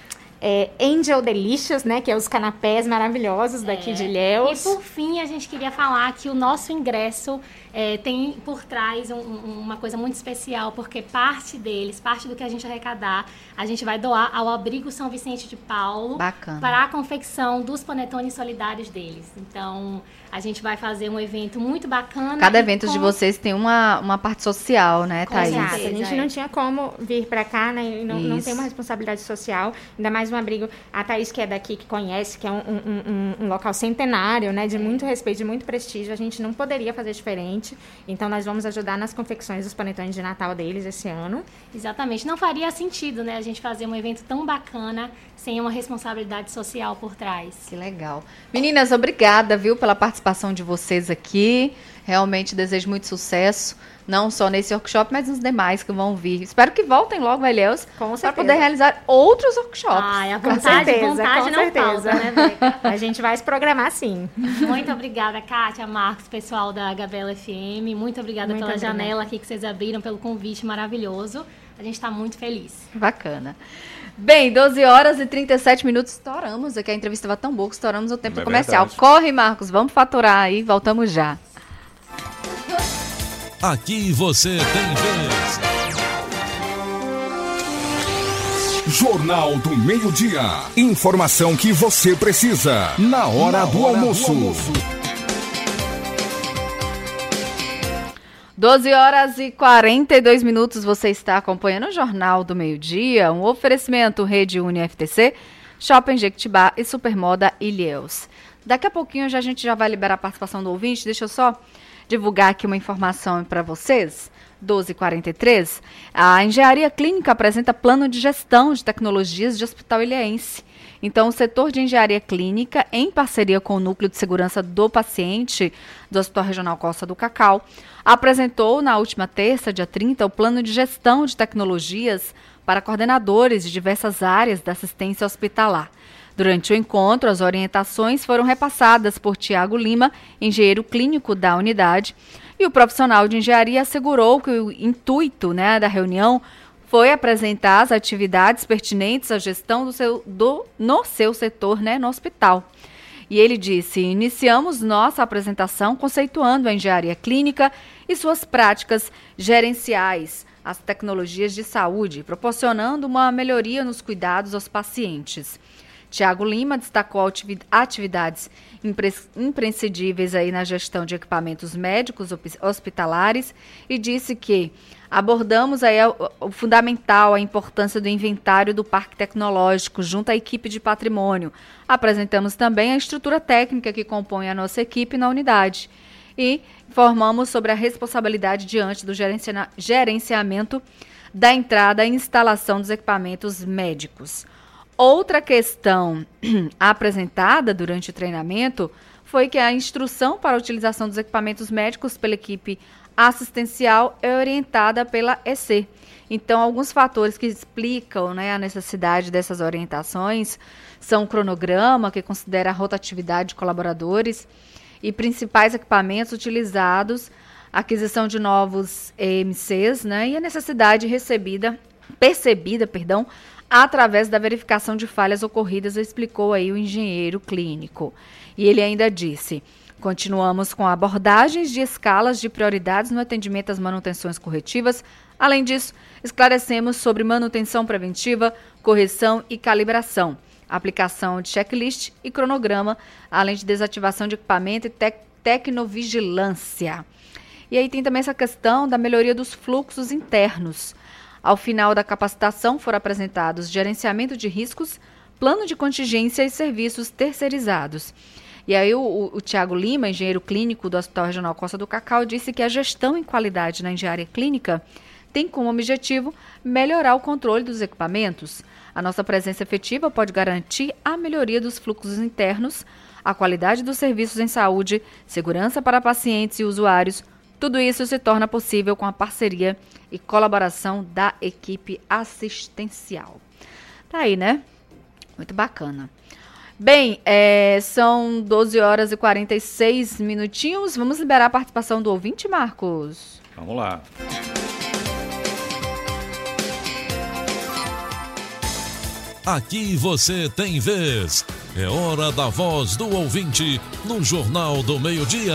Angel Delicious, né, que é os canapés maravilhosos daqui de Ilhéus. E por fim, a gente queria falar que o nosso ingresso tem por trás uma coisa muito especial, porque parte do que a gente arrecadar, a gente vai doar ao Abrigo São Vicente de Paulo. Bacana. Para a confecção dos panetones solidários deles. Então, a gente vai fazer um evento muito bacana. Cada evento de vocês tem uma parte social, né, Thaís? Exato. A gente não tinha como vir para cá, né? Não tem uma responsabilidade social, ainda mais um abrigo. A Thaís, que é daqui, que conhece, que é um local centenário, né? De muito respeito, de muito prestígio. A gente não poderia fazer diferente. Então, nós vamos ajudar nas confecções dos panetones de Natal deles esse ano. Exatamente. Não faria sentido, né? A gente fazer um evento tão bacana sem uma responsabilidade social por trás. Que legal. Meninas, obrigada, viu, pela participação de vocês aqui. Realmente desejo muito sucesso, não só nesse workshop, mas nos demais que vão vir. Espero que voltem logo a Ilhéus para poder realizar outros workshops. A vontade não falta, né, Beca? A gente vai se programar, sim. Muito obrigada, Kátia, Marcos, pessoal da Gabriela FM. Muito obrigada pela janela aqui que vocês abriram, pelo convite maravilhoso. A gente está muito feliz. Bacana. Bem, 12h37, estouramos aqui. A entrevista estava tão boa que estouramos o tempo comercial. Verdade. Corre, Marcos, vamos faturar aí, voltamos já. Aqui você tem vez. Jornal do Meio-Dia. Informação que você precisa na hora do almoço. 12h42, você está acompanhando o Jornal do Meio-Dia, um oferecimento Rede UniFTC, Shopping Jequitibá e Supermoda Ilhéus. Daqui a pouquinho a gente já vai liberar a participação do ouvinte, deixa eu só divulgar aqui uma informação para vocês. 12h43, a Engenharia Clínica apresenta plano de gestão de tecnologias de Hospital Ilhéense. Então, o setor de Engenharia Clínica, em parceria com o Núcleo de Segurança do Paciente do Hospital Regional Costa do Cacau, apresentou na última terça, dia 30, o plano de gestão de tecnologias para coordenadores de diversas áreas da assistência hospitalar. Durante o encontro, as orientações foram repassadas por Tiago Lima, engenheiro clínico da unidade, e o profissional de engenharia assegurou que o intuito, da reunião foi apresentar as atividades pertinentes à gestão no seu setor, no hospital. E ele disse: iniciamos nossa apresentação conceituando a engenharia clínica e suas práticas gerenciais, as tecnologias de saúde, proporcionando uma melhoria nos cuidados aos pacientes. Tiago Lima destacou atividades imprescindíveis aí na gestão de equipamentos médicos hospitalares e disse que abordamos aí o fundamental, a importância do inventário do parque tecnológico junto à equipe de patrimônio. Apresentamos também a estrutura técnica que compõe a nossa equipe na unidade e informamos sobre a responsabilidade diante do gerenciamento da entrada e instalação dos equipamentos médicos. Outra questão apresentada durante o treinamento foi que a instrução para a utilização dos equipamentos médicos pela equipe assistencial é orientada pela EC. Então, alguns fatores que explicam, né, a necessidade dessas orientações são o cronograma, que considera a rotatividade de colaboradores e principais equipamentos utilizados, aquisição de novos EMCs, né, e a necessidade percebida, através da verificação de falhas ocorridas, explicou aí o engenheiro clínico. E ele ainda disse: continuamos com abordagens de escalas de prioridades no atendimento às manutenções corretivas. Além disso, esclarecemos sobre manutenção preventiva, correção e calibração, aplicação de checklist e cronograma, além de desativação de equipamento e tecnovigilância. E aí tem também essa questão da melhoria dos fluxos internos. Ao final da capacitação foram apresentados gerenciamento de riscos, plano de contingência e serviços terceirizados. E aí o Tiago Lima, engenheiro clínico do Hospital Regional Costa do Cacau, disse que a gestão em qualidade na engenharia clínica tem como objetivo melhorar o controle dos equipamentos. A nossa presença efetiva pode garantir a melhoria dos fluxos internos, a qualidade dos serviços em saúde, segurança para pacientes e usuários. Tudo isso se torna possível com a parceria e colaboração da equipe assistencial. Tá aí, né? Muito bacana. Bem, são 12 horas e 46 minutinhos. Vamos liberar a participação do ouvinte, Marcos? Vamos lá. Aqui você tem vez. É hora da voz do ouvinte no Jornal do Meio-Dia.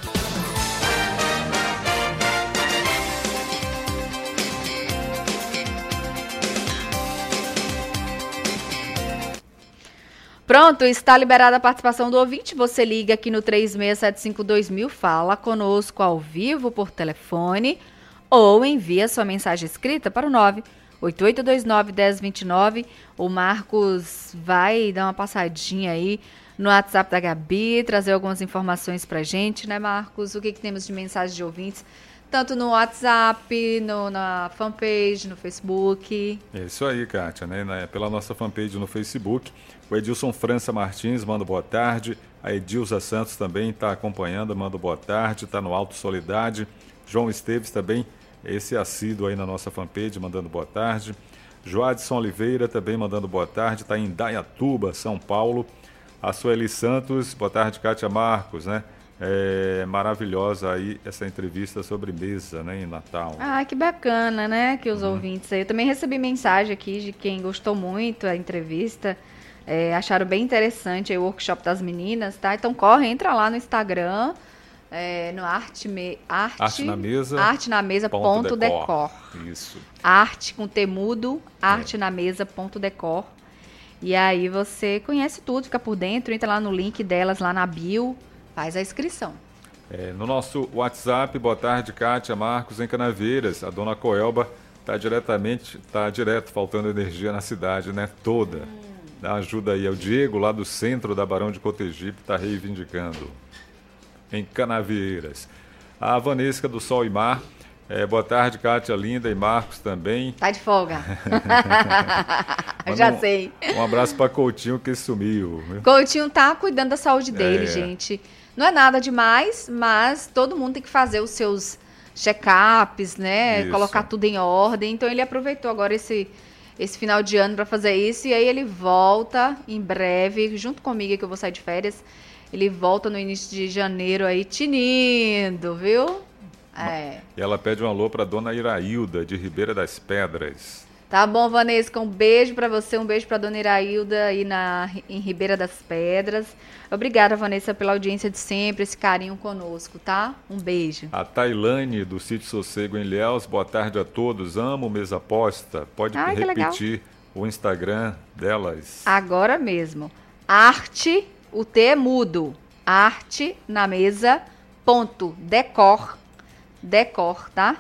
Pronto, está liberada a participação do ouvinte. Você liga aqui no 36752000, fala conosco ao vivo por telefone ou envia sua mensagem escrita para o 988291029. O Marcos vai dar uma passadinha aí no WhatsApp da Gabi, trazer algumas informações pra gente, né, Marcos? O que temos de mensagem de ouvintes? Tanto no WhatsApp, na fanpage, no Facebook. É isso aí, Kátia, né? Pela nossa fanpage no Facebook. O Edilson França Martins manda boa tarde. A Edilza Santos também está acompanhando, manda boa tarde. Está no Alto Solidade. João Esteves também, esse assíduo aí na nossa fanpage, mandando boa tarde. Joadson Oliveira também mandando boa tarde. Está em Indaiatuba, São Paulo. A Sueli Santos, boa tarde, Kátia Marcos, né? Maravilhosa aí essa entrevista sobre mesa, né, em Natal. Ah, que bacana, né, que os ouvintes aí. Eu também recebi mensagem aqui de quem gostou muito da entrevista, acharam bem interessante aí o workshop das meninas, tá? Então corre, entra lá no Instagram, no artenamesa.decor. Isso. Arte com temudo, artenamesa.decor. E aí você conhece tudo, fica por dentro, entra lá no link delas, lá na bio, faz a inscrição. No nosso WhatsApp, boa tarde, Kátia Marcos, em Canaveiras. A dona Coelba está direto faltando energia na cidade, né? Toda. Dá ajuda aí ao Diego, lá do centro da Barão de Cotegipe, está reivindicando. Em Canaveiras. A Vanesca do Sol e Mar. Boa tarde, Kátia linda e Marcos também. Tá de folga. Já sei. Um abraço para Coutinho que sumiu. Viu? Coutinho tá cuidando da saúde dele, gente. Não é nada demais, mas todo mundo tem que fazer os seus check-ups, né? Isso. Colocar tudo em ordem. Então ele aproveitou agora esse final de ano para fazer isso. E aí ele volta em breve, junto comigo, que eu vou sair de férias. Ele volta no início de janeiro aí, tinindo, viu? E ela pede um alô para dona Irailda, de Ribeira das Pedras. Tá bom, Vanesca, um beijo para você, um beijo para dona Irailda aí em Ribeira das Pedras. Obrigada, Vanessa, pela audiência de sempre, esse carinho conosco, tá? Um beijo. A Tailane, do Sítio Sossego em Ilhéus, boa tarde a todos, amo Mesa Posta. Pode repetir o Instagram delas. Agora mesmo. Arte, o T é mudo. artenamesa.decor. Decor, tá?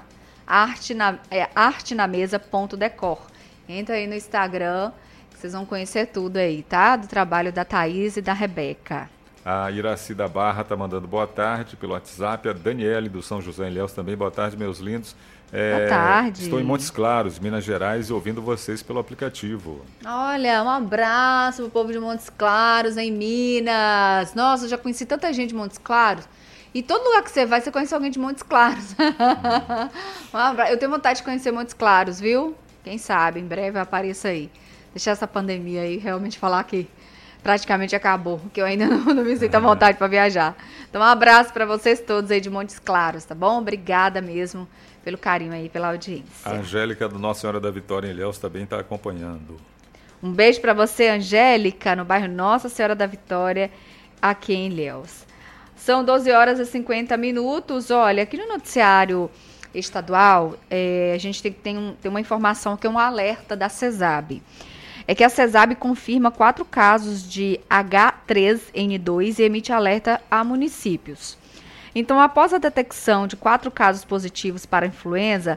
artenamesa.decor. Entra aí no Instagram, que vocês vão conhecer tudo aí, tá? Do trabalho da Thaís e da Rebeca. A Iraci da Barra está mandando boa tarde pelo WhatsApp. A Daniele do São José em Ilhéus também. Boa tarde, meus lindos. Boa tarde. Estou em Montes Claros, Minas Gerais, ouvindo vocês pelo aplicativo. Olha, um abraço pro povo de Montes Claros, em Minas. Nossa, eu já conheci tanta gente de Montes Claros. E todo lugar que você vai, você conhece alguém de Montes Claros. Um abraço. Eu tenho vontade de conhecer Montes Claros, viu? Quem sabe, em breve apareça aí. Deixar essa pandemia aí realmente falar que praticamente acabou, que eu ainda não me sinto à vontade para viajar. Então, um abraço para vocês todos aí de Montes Claros, tá bom? Obrigada mesmo pelo carinho aí, pela audiência. A Angélica do Nossa Senhora da Vitória em Ilhéus também está acompanhando. Um beijo para você, Angélica, no bairro Nossa Senhora da Vitória, aqui em Ilhéus. São 12 horas e 50 minutos. Olha, aqui no noticiário estadual, a gente tem uma informação que é um alerta da CESAB. É que a CESAB confirma 4 casos de H3N2 e emite alerta a municípios. Então, após a detecção de 4 casos positivos para a influenza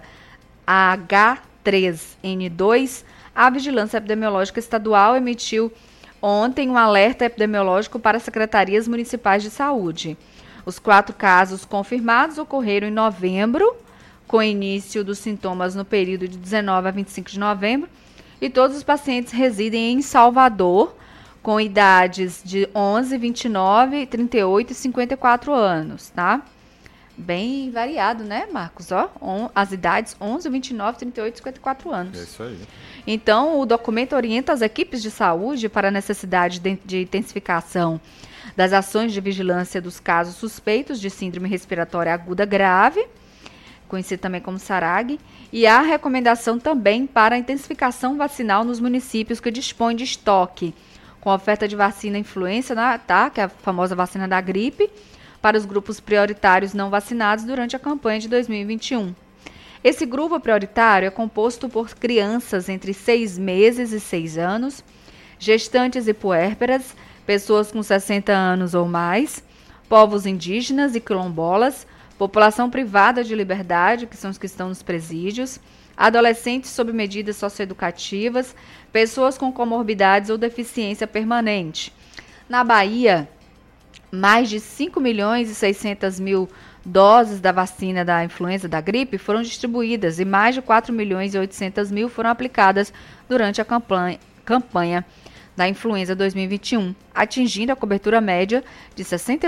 H3N2, a Vigilância Epidemiológica Estadual emitiu ontem um alerta epidemiológico para as secretarias municipais de saúde. Os 4 casos confirmados ocorreram em novembro, com início dos sintomas no período de 19 a 25 de novembro, e todos os pacientes residem em Salvador, com idades de 11, 29, 38 e 54 anos, tá? Bem variado, né, Marcos? Ó, as idades 11, 29, 38 e 54 anos. É isso aí. Então, o documento orienta as equipes de saúde para a necessidade de intensificação das ações de vigilância dos casos suspeitos de síndrome respiratória aguda grave, conhecido também como SARAG, e há recomendação também para a intensificação vacinal nos municípios que dispõem de estoque, com oferta de vacina influenza, tá, que é a famosa vacina da gripe, para os grupos prioritários não vacinados durante a campanha de 2021. Esse grupo prioritário é composto por crianças entre 6 meses e 6 anos, gestantes e puérperas, pessoas com 60 anos ou mais, povos indígenas e quilombolas, população privada de liberdade, que são os que estão nos presídios, adolescentes sob medidas socioeducativas, pessoas com comorbidades ou deficiência permanente. Na Bahia, mais de 5.600.000 doses da vacina da influenza da gripe foram distribuídas e mais de 4.800.000 foram aplicadas durante a campanha da influenza 2021, atingindo a cobertura média de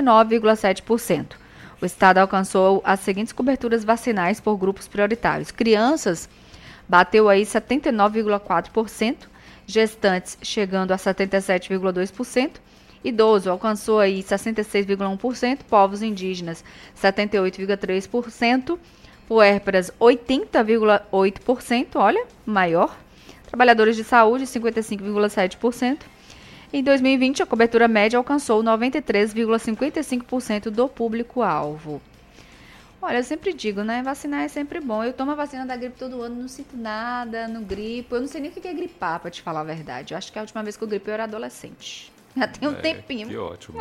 69,7%. O estado alcançou as seguintes coberturas vacinais por grupos prioritários. Crianças bateu aí 79,4%, gestantes chegando a 77,2%, idoso alcançou aí 66,1%, povos indígenas 78,3%, puérperas 80,8%, olha, maior, trabalhadores de saúde 55,7%. Em 2020, a cobertura média alcançou 93,55% do público-alvo. Olha, eu sempre digo, né? Vacinar é sempre bom. Eu tomo a vacina da gripe todo ano, não sinto nada, não gripo. Eu não sei nem o que é gripar, pra te falar a verdade. Eu acho que a última vez que eu gripei eu era adolescente. Já tem um tempinho. Que ótimo.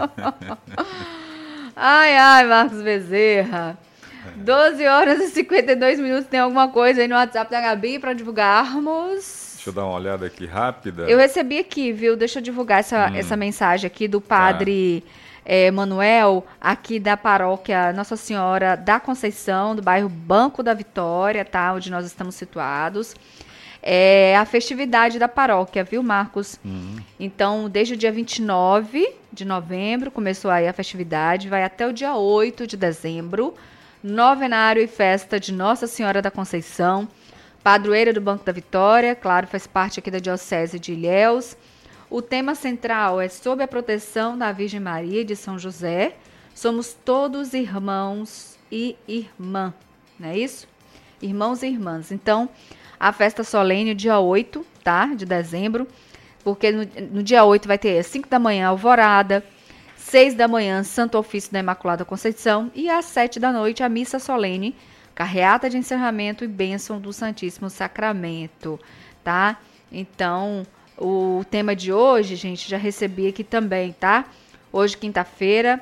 Ai, Marcos Bezerra. 12 horas e 52 minutos. Tem alguma coisa aí no WhatsApp da Gabi para divulgarmos? Deixa eu dar uma olhada aqui rápida. Eu recebi aqui, viu? Deixa eu divulgar essa mensagem aqui do padre Manuel, aqui da paróquia Nossa Senhora da Conceição, do bairro Banco da Vitória, tá? Onde nós estamos situados. É a festividade da paróquia, viu, Marcos? Então, desde o dia 29 de novembro, começou aí a festividade, vai até o dia 8 de dezembro, novenário e festa de Nossa Senhora da Conceição, padroeira do Banco da Vitória, claro, faz parte aqui da Diocese de Ilhéus. O tema central é sob a proteção da Virgem Maria e de São José, somos todos irmãos e irmã, não é isso? Irmãos e irmãs. Então, a festa solene, dia 8, tá? De dezembro, porque no dia 8 vai ter 5 da manhã, alvorada, 6 da manhã, Santo Ofício da Imaculada Conceição e às 7 da noite, a missa solene, carreata de encerramento e bênção do Santíssimo Sacramento, tá? Então, o tema de hoje, gente, já recebi aqui também, tá? Hoje, quinta-feira,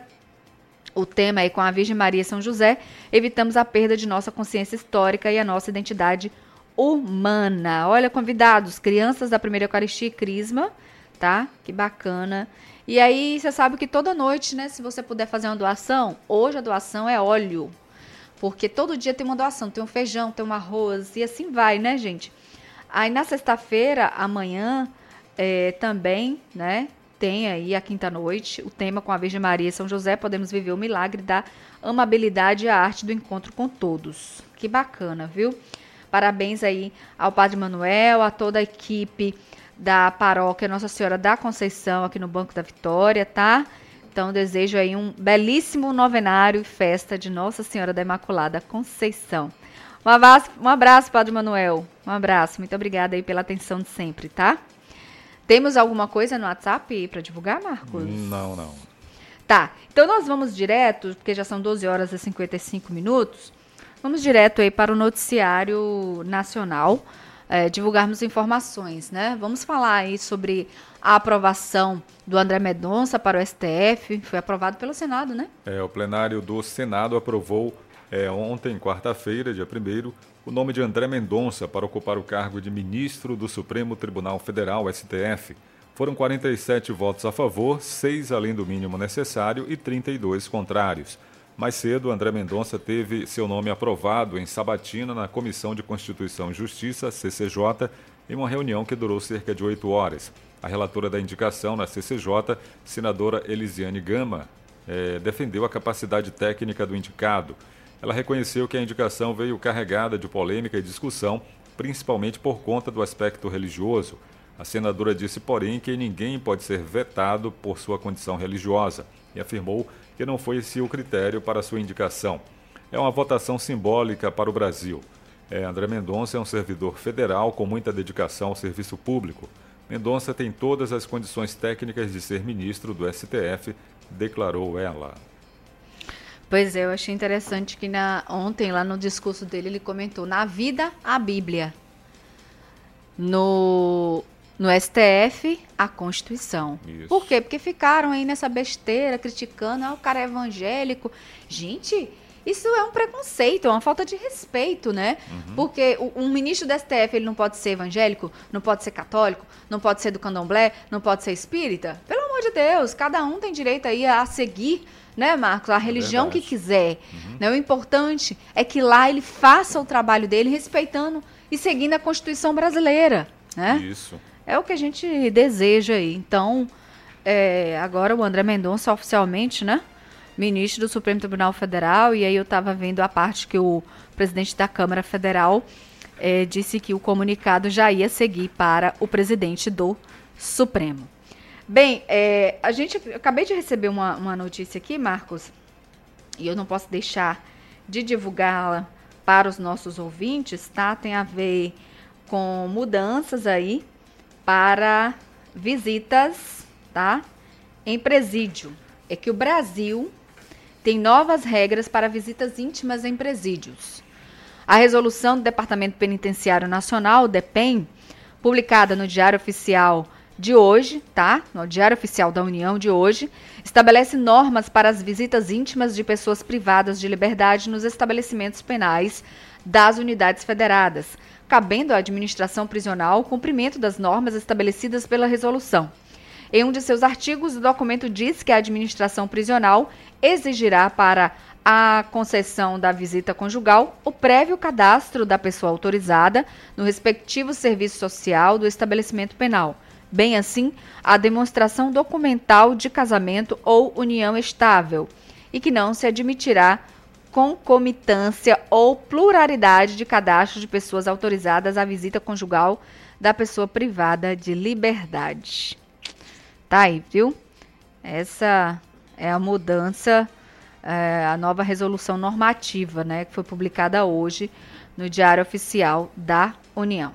o tema é com a Virgem Maria e São José, evitamos a perda de nossa consciência histórica e a nossa identidade humana. Olha, convidados, crianças da primeira Eucaristia e Crisma, tá? Que bacana. E aí, você sabe que toda noite, né, se você puder fazer uma doação, hoje a doação é óleo, porque todo dia tem uma doação, tem um feijão, tem um arroz, e assim vai, né, gente? Aí, na sexta-feira, amanhã, também, né, tem aí a quinta-noite, o tema com a Virgem Maria e São José, podemos viver o milagre da amabilidade e a arte do encontro com todos. Que bacana, viu? Parabéns aí ao Padre Manuel, a toda a equipe da paróquia Nossa Senhora da Conceição aqui no Banco da Vitória, tá? Então, desejo aí um belíssimo novenário e festa de Nossa Senhora da Imaculada Conceição. Um abraço, Padre Manuel. Um abraço. Muito obrigada aí pela atenção de sempre, tá? Temos alguma coisa no WhatsApp para divulgar, Marcos? Não. Tá. Então, nós vamos direto, porque já são 12 horas e 55 minutos, vamos direto aí para o noticiário nacional, divulgarmos informações, né? Vamos falar aí sobre a aprovação do André Mendonça para o STF, foi aprovado pelo Senado, né? O plenário do Senado aprovou ontem, quarta-feira, dia 1º, o nome de André Mendonça para ocupar o cargo de ministro do Supremo Tribunal Federal, STF. Foram 47 votos a favor, 6 além do mínimo necessário e 32 contrários. Mais cedo, André Mendonça teve seu nome aprovado em sabatina na Comissão de Constituição e Justiça, CCJ, em uma reunião que durou cerca de 8 horas. A relatora da indicação na CCJ, senadora Elisiane Gama, defendeu a capacidade técnica do indicado. Ela reconheceu que a indicação veio carregada de polêmica e discussão, principalmente por conta do aspecto religioso. A senadora disse, porém, que ninguém pode ser vetado por sua condição religiosa e afirmou que não foi esse o critério para sua indicação. É uma votação simbólica para o Brasil. André Mendonça é um servidor federal com muita dedicação ao serviço público. Mendonça tem todas as condições técnicas de ser ministro do STF, declarou ela. Pois é, eu achei interessante que ontem, lá no discurso dele, ele comentou, na vida, a Bíblia. No STF, a Constituição. Isso. Por quê? Porque ficaram aí nessa besteira, criticando, o cara é evangélico. Gente, isso é um preconceito, é uma falta de respeito, né? Porque um ministro do STF, ele não pode ser evangélico, não pode ser católico, não pode ser do candomblé, não pode ser espírita. Pelo amor de Deus, cada um tem direito aí a seguir, né, Marcos, a religião que quiser. Né? O importante é que lá ele faça o trabalho dele respeitando e seguindo a Constituição brasileira, né? Isso. É o que a gente deseja aí. Então, agora o André Mendonça oficialmente, né, ministro do Supremo Tribunal Federal, e aí eu estava vendo a parte que o presidente da Câmara Federal disse que o comunicado já ia seguir para o presidente do Supremo. Bem, eu acabei de receber uma notícia aqui, Marcos, e eu não posso deixar de divulgá-la para os nossos ouvintes, tá? Tem a ver com mudanças aí para visitas, tá? Em presídio. É que o Brasil tem novas regras para visitas íntimas em presídios. A resolução do Departamento Penitenciário Nacional, DEPEN, publicada no Diário Oficial de hoje, tá? No Diário Oficial da União de hoje, estabelece normas para as visitas íntimas de pessoas privadas de liberdade nos estabelecimentos penais das unidades federadas, cabendo à administração prisional o cumprimento das normas estabelecidas pela resolução. Em um de seus artigos, o documento diz que a administração prisional exigirá para a concessão da visita conjugal o prévio cadastro da pessoa autorizada no respectivo serviço social do estabelecimento penal, bem assim a demonstração documental de casamento ou união estável, e que não se admitirá concomitância ou pluralidade de cadastro de pessoas autorizadas à visita conjugal da pessoa privada de liberdade. Tá aí, viu? Essa é a mudança, a nova resolução normativa, né, que foi publicada hoje no Diário Oficial da União.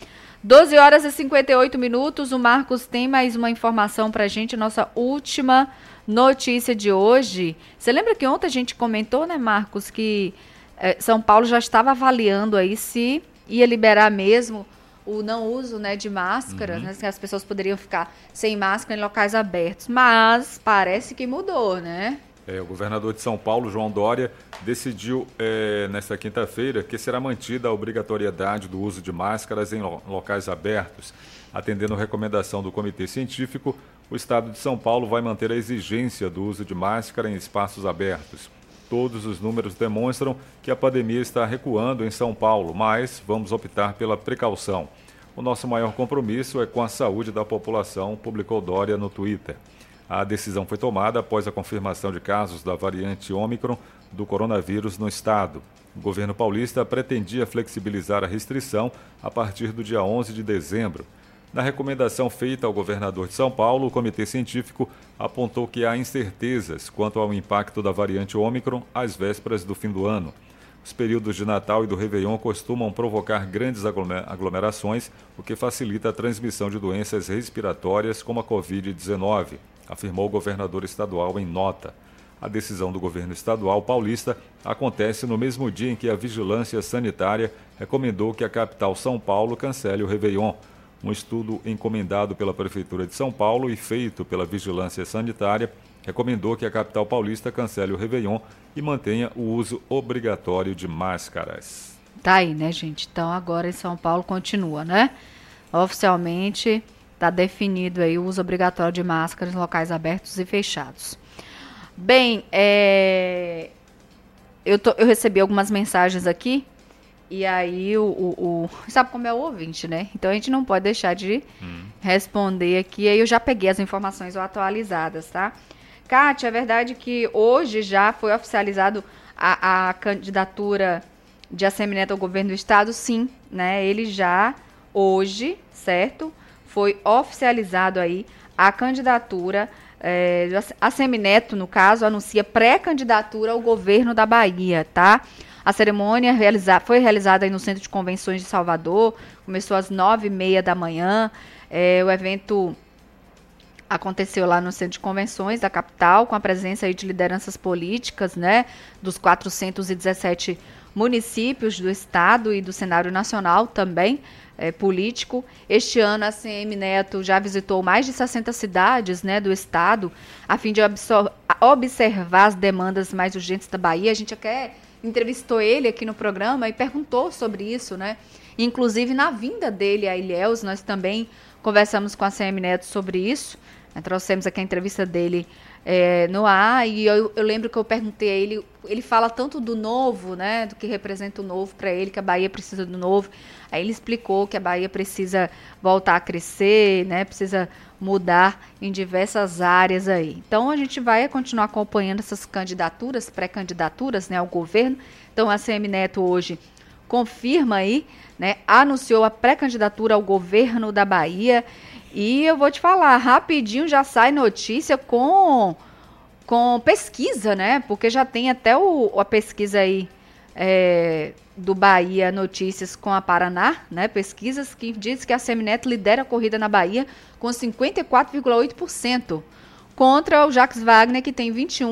12 horas e 58 minutos, o Marcos tem mais uma informação pra gente, nossa última notícia de hoje. Você lembra que ontem a gente comentou, né, Marcos, que São Paulo já estava avaliando aí se ia liberar mesmo o não uso, né, de máscara, né, que as pessoas poderiam ficar sem máscara em locais abertos, mas parece que mudou, né? O governador de São Paulo, João Dória, decidiu nesta quinta-feira que será mantida a obrigatoriedade do uso de máscaras em locais abertos. Atendendo a recomendação do Comitê Científico, o Estado de São Paulo vai manter a exigência do uso de máscara em espaços abertos. Todos os números demonstram que a pandemia está recuando em São Paulo, mas vamos optar pela precaução. O nosso maior compromisso é com a saúde da população, publicou Dória no Twitter. A decisão foi tomada após a confirmação de casos da variante Ômicron do coronavírus no estado. O governo paulista pretendia flexibilizar a restrição a partir do dia 11 de dezembro. Na recomendação feita ao governador de São Paulo, o Comitê Científico apontou que há incertezas quanto ao impacto da variante Ômicron às vésperas do fim do ano. Os períodos de Natal e do Réveillon costumam provocar grandes aglomerações, o que facilita a transmissão de doenças respiratórias como a Covid-19, afirmou o governador estadual em nota. A decisão do governo estadual paulista acontece no mesmo dia em que a Vigilância Sanitária recomendou que a capital São Paulo cancele o Réveillon. Um estudo encomendado pela Prefeitura de São Paulo e feito pela Vigilância Sanitária recomendou que a capital paulista cancele o Réveillon e mantenha o uso obrigatório de máscaras. Tá aí, né, gente? Então agora em São Paulo continua, né? Oficialmente está definido aí o uso obrigatório de máscaras em locais abertos e fechados. Bem, eu recebi algumas mensagens aqui. E aí, sabe como é o ouvinte, né? Então, a gente não pode deixar de responder aqui. Aí eu já peguei as informações atualizadas, tá? Kátia, é verdade que hoje já foi oficializado a candidatura de Assemineto ao governo do estado? Sim, né? Ele já, hoje, certo? Foi oficializado aí a candidatura. Assemineto, no caso, anuncia pré-candidatura ao governo da Bahia, tá? A cerimônia foi realizada aí no Centro de Convenções de Salvador, começou às 9h30 da manhã. O evento aconteceu lá no Centro de Convenções da capital, com a presença aí de lideranças políticas, né, dos 417 municípios do estado e do cenário nacional também, político. Este ano a Assemineto já visitou mais de 60 cidades, né, do estado, a fim de observar as demandas mais urgentes da Bahia. A gente até entrevistou ele aqui no programa e perguntou sobre isso, né? Inclusive, na vinda dele a Ilhéus, nós também conversamos com a Assemineto sobre isso. Trouxemos aqui a entrevista dele no ar, e eu lembro que eu perguntei a ele, ele fala tanto do novo, né, do que representa o novo para ele, que a Bahia precisa do novo. Aí ele explicou que a Bahia precisa voltar a crescer, né, precisa mudar em diversas áreas aí. Então a gente vai continuar acompanhando essas candidaturas, pré-candidaturas, né, ao governo. Então a Assemineto hoje confirma aí, né, anunciou a pré-candidatura ao governo da Bahia. E eu vou te falar, rapidinho já sai notícia com pesquisa, né? Porque já tem até a pesquisa aí do Bahia Notícias com a Paraná, né? Pesquisas que diz que a Assemineto lidera a corrida na Bahia com 54,8%, contra o Jacques Wagner, que tem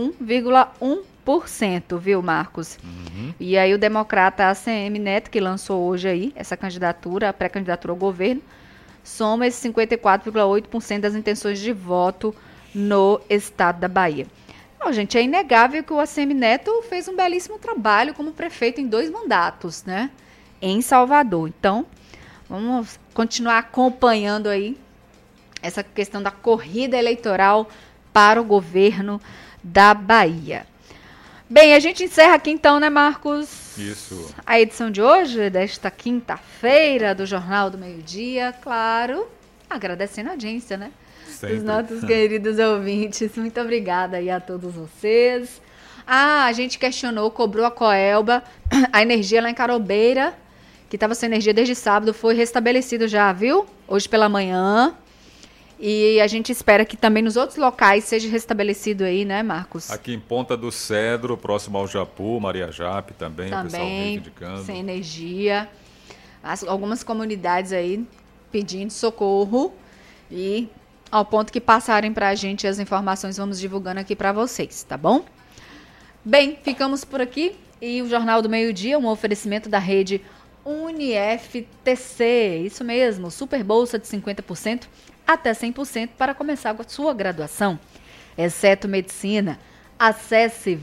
21,1%, viu, Marcos? E aí o democrata Assemineto, que lançou hoje aí essa candidatura, a pré-candidatura ao governo, soma esses 54,8% das intenções de voto no estado da Bahia. Não, gente, é inegável que o Assemineto fez um belíssimo trabalho como prefeito em 2 mandatos, né, em Salvador. Então, vamos continuar acompanhando aí essa questão da corrida eleitoral para o governo da Bahia. Bem, a gente encerra aqui então, né, Marcos? Isso. A edição de hoje, desta quinta-feira, do Jornal do Meio-Dia, claro, agradecendo a audiência, né? Sempre. Dos nossos queridos ouvintes. Muito obrigada aí a todos vocês. A gente questionou, cobrou a Coelba, a energia lá em Carobeira, que estava sem energia desde sábado, foi restabelecido já, viu? Hoje pela manhã. E a gente espera que também nos outros locais seja restabelecido aí, né, Marcos? Aqui em Ponta do Cedro, próximo ao Japu, Maria Jape também, o pessoal reivindicando. Sem energia. Algumas comunidades aí pedindo socorro, e ao ponto que passarem para a gente as informações, vamos divulgando aqui para vocês, tá bom? Bem, ficamos por aqui, e o Jornal do Meio-Dia, um oferecimento da rede UniFTC, isso mesmo, super bolsa de 50% até 100% para começar a sua graduação, exceto medicina. Acesse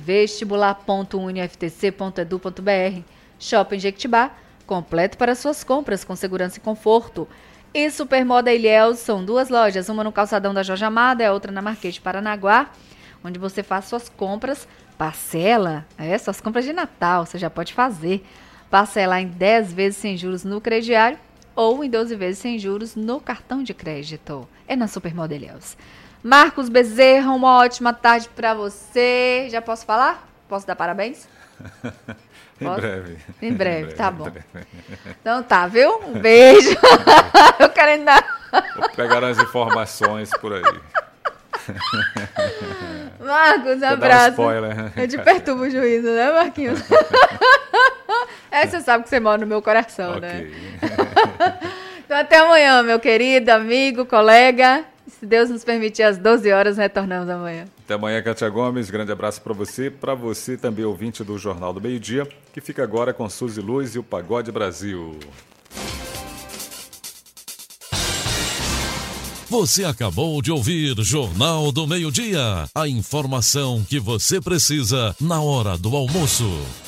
vestibular.uniftc.edu.br. Shopping Jequitibá, completo para suas compras com segurança e conforto. E Supermoda Ilhéus, são 2 lojas, uma no calçadão da Jorge Amado e a outra na Marquês de Paranaguá, onde você faz suas compras, parcela, suas compras de Natal, você já pode fazer. Parcelar em 10 vezes sem juros no crediário ou em 12 vezes sem juros no cartão de crédito. É na Supermoda Ilhéus. Marcos Bezerra, uma ótima tarde para você. Já posso falar? Posso dar parabéns? Em breve, tá bom. Então tá, viu? Um beijo. Eu querendo dar... Vou pegar as informações por aí. Marcos, abraço. Eu te perturbo o juízo, né, Marquinhos? Você sabe que você mora no meu coração, okay, né? Então até amanhã, meu querido amigo, colega. Se Deus nos permitir, às 12 horas, retornamos amanhã. Até amanhã, Kátia Gomes. Grande abraço para você também, ouvinte do Jornal do Meio Dia, que fica agora com Suzy Luz e o Pagode Brasil. Você acabou de ouvir Jornal do Meio Dia. A informação que você precisa na hora do almoço.